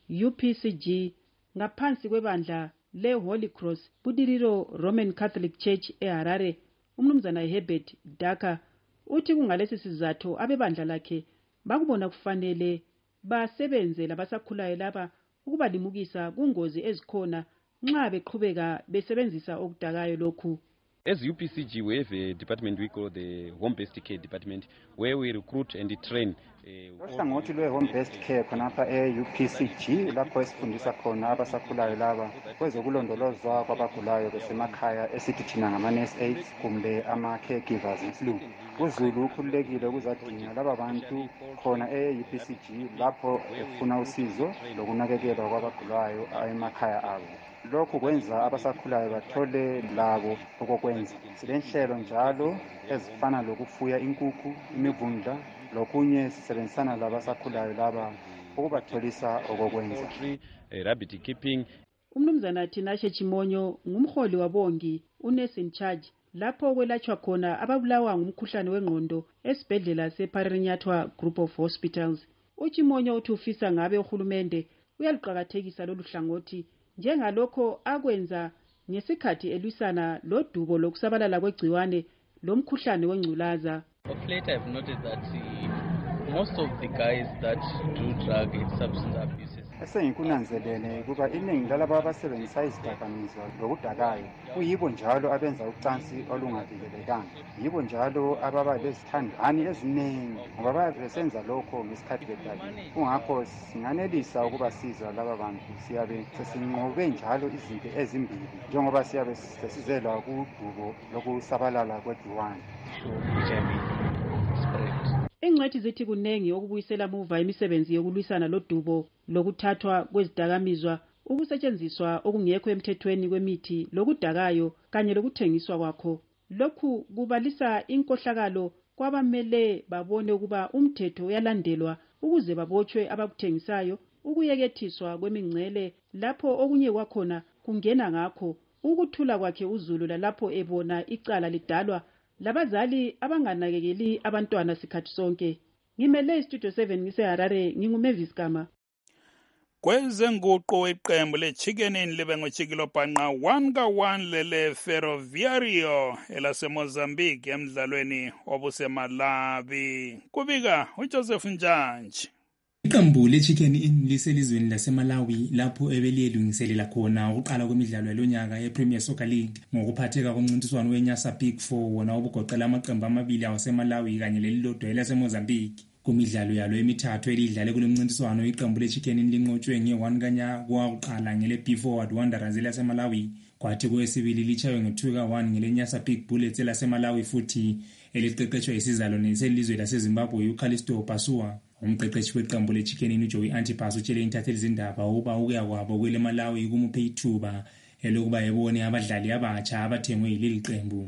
UPCG ngaphansi kwebandla le Holy Cross Budiriro Roman Catholic Church eHarare, umnumzana Herbert Daka uthi kungalesi sizathu abebandla lakhe bakubona kufanele basebenze labasakhulayo laba ukubalimukisa kungozi ezikhona nxa beqhubeka besebenzisa okudakayo lokhu. As UPCG, we have a department we call the Home-Based Care Department, where we recruit and train. Ohlangothi lwe-home-based care khonapha e-UPCG lapho esifundisa khona abasakhulayo laba kwezokulondolozwa kwabagulayo besemakhaya esithi thina ngama-nurse aides kumbe ama-caregivers ngesilungu. UZulu ukhululekile ukuzadinga laba bantu khona e-UPCG lapho efuna usizo lokunakekelwa kwabagulayo emakhaya abo. Lokhu kwenza abasakhulayo bathole labo okokwenza. Silenhlelo njalo ezifana lokufuya inkukhu, imivundla, lokunye sisebenzisana labasakhulayo laba ukubatholisa okokwenza. Rabbit keeping. Umnumzana Tinashe Chimonyo ngumholi wabongi unurse in charge lapho kwelatshwa khona ababulawa ngumkhuhlane wengqondo esibhedlela seParinyatwa Group of Hospitals. Uchimonyo uthi ufisa ngabe uhulumende uyaliqhakathekisa lolu hlangothi njengalokho akwenza ngesikhathi elwisana lodubo lokusabalala kwegciwane lomkhuhlane wengculaza. Of late I've noted that most of the guys that do drug and substance abuse esengikunanzelele kuba iningi lalabo abasebenzisa izidakamizwa lokudakayo kuyibo njalo abenza ucansi olungavikelekanga, yibo njalo ababa lezithandani eziningi ngoba bayabe besenza lokho ngesikhathi bedakile. Kungakho singanelisa ukubasiza laba bantu, siyabe sesinqobe njalo izinto ezimbili njengoba siyabe sesizelwa kudubo lokusabalala kwegciwane. Ingcwethi zithi kunengi okubuyisela muva imisebenzi yokulwisana lodubo lokuthathwa kwezidakamizwa, ukusetshenziswa okungekho emthethweni kwemithi lokudakayo kanye lokuthengiswa kwakho. Lokhu kubalisa inkohlakalo kwabamele babone ukuba umthetho uyalandelwa ukuze babotshwe abakuthengisayo, ukuyekethiswa kwemingcele lapho okunye kwakhona kungena ngakho, ukuthula kwakhe uZulu lapho ebona icala lidalwa labazali abanganakekeli abantwana sikhathi sonke. Ngimele Studio 7 ngiseHarare, nginguMavis Kama. Kwezenguqo iqembu leChicken Inn libe ngochikilo bhanqa 1-1 lele Ferroviario elaseMozambique emdlalweni obuseMalawi. Kubika uJoseph Njanji. Iqembu leChicken Inn liselizweni laseMalawi lapho ebeliyelungiselela khona ukuqala kwemidlalo yalonyaka yePremier Soccer League ngokuphatheka komncintiswano weNyasa Big 4 wona obugoqela amaqembu amabili awaseMalawi kanye lelilodwa elaseMozambique. Kumidlalo yalo emithathu elidlale kulomncintiswano iqembu leChicken Inn linqotshwe nge-1 kanya kwakuqala ngele B-Forward Wanderers laseMalawi, kwathi kwesibili lichaywe nge-2-1 ngeleNyasa Big Bullets laseMalawi futhi eliqeqeshwa isizalo neselizwe laseZimbabwe uCallisto Pasua. Umqeqeshi weqembu leChicken Inn uJoey Antipas utshele intatheli zindaba ukuba ukuya kwabo kwele Malawi kumuphe ithuba elokuba yebone abadlali abatsha abathengwe yileli qembu.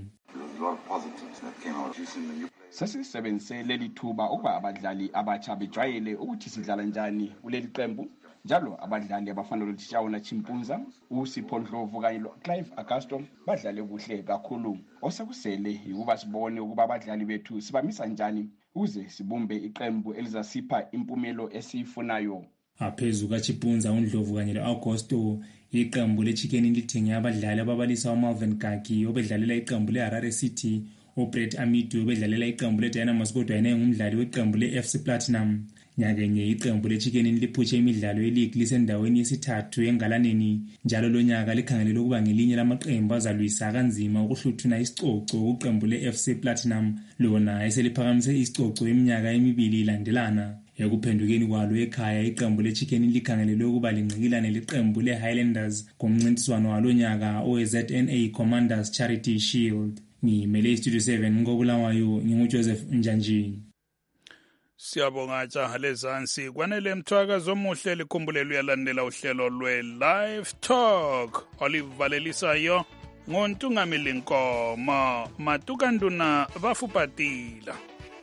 Sesisebenzise leli thuba ukuba abadlali abatsha bejwayele ukuthi sidlala njani kuleli qembu, njalo abadlali abafana loTshawuna Chimpunza, uSipho Ndlovu kanye loClive Augusto badlale kuhle kakhulu. Osekusele ukuba sibone ukuba abadlali bethu sibamisa njani ukuze sibumbe iqembu elizasipha impumelo esiyifunayo. Aphezu kaChimpunza, uNdlovu kanye loAugusto, iqembu leChicken Inn lithenge abadlali ababalisa uMalvin Gaki obedlalela iqembu leHarare City, uBrett Amidu obedlalela iqembu leDynamos kodwa yena engumdlali weqembu leFC Platinum. nyakenye iqembu leChicken Inn liphutshe imidlalo yeleague lisendaweni yesithathu engalaneni njalo lonyaka likhangelele ukuba ngelinye lamaqembu azalwisa kanzima ukuhluthuna isicoco kuqembu leFC Platinum lona eseliphakamise isicoco iminyaka emibili ilandelana. Ekuphendukeni kwalo ekhaya iqembu leChicken Inn likhangelele ukuba lingqikilane leqembu leHighlanders kumncintiswano walonyaka oweZNA Commanders Charity Shield. Ngimele iStudio 7 ngokubulawayo nginguJoseph Njanjini. Siyabonga jaha lezansi kwanele mthwakazi omuhle likhumbulelo uyalandela uhlelo lwe-Live Talk olivalelisayo ngontungamili Nkomo Matukanduna Bafupatila.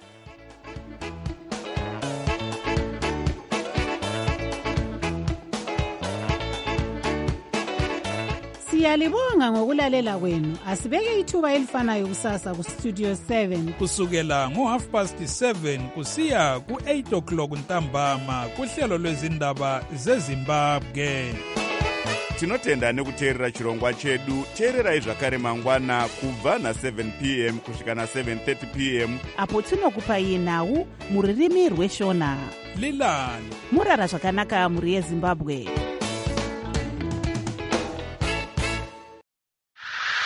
Siyalibonga ngokulalela kwenu. Asibeke ithuba elifanayo kusasa ku Studio 7 kusukela ngo7:30 kusiya ku8:00 ntambama kuhlelo lwezindaba zeZimbabwe. Tinotenda nekuteerera chirongwa chedu. Teererai zvakare mangwana kubva na7 p.m. kusvika na7:30 p.m. apo tinokupai nhau muririmi rweshona Lilani murara zvakanaka muri yeZimbabwe.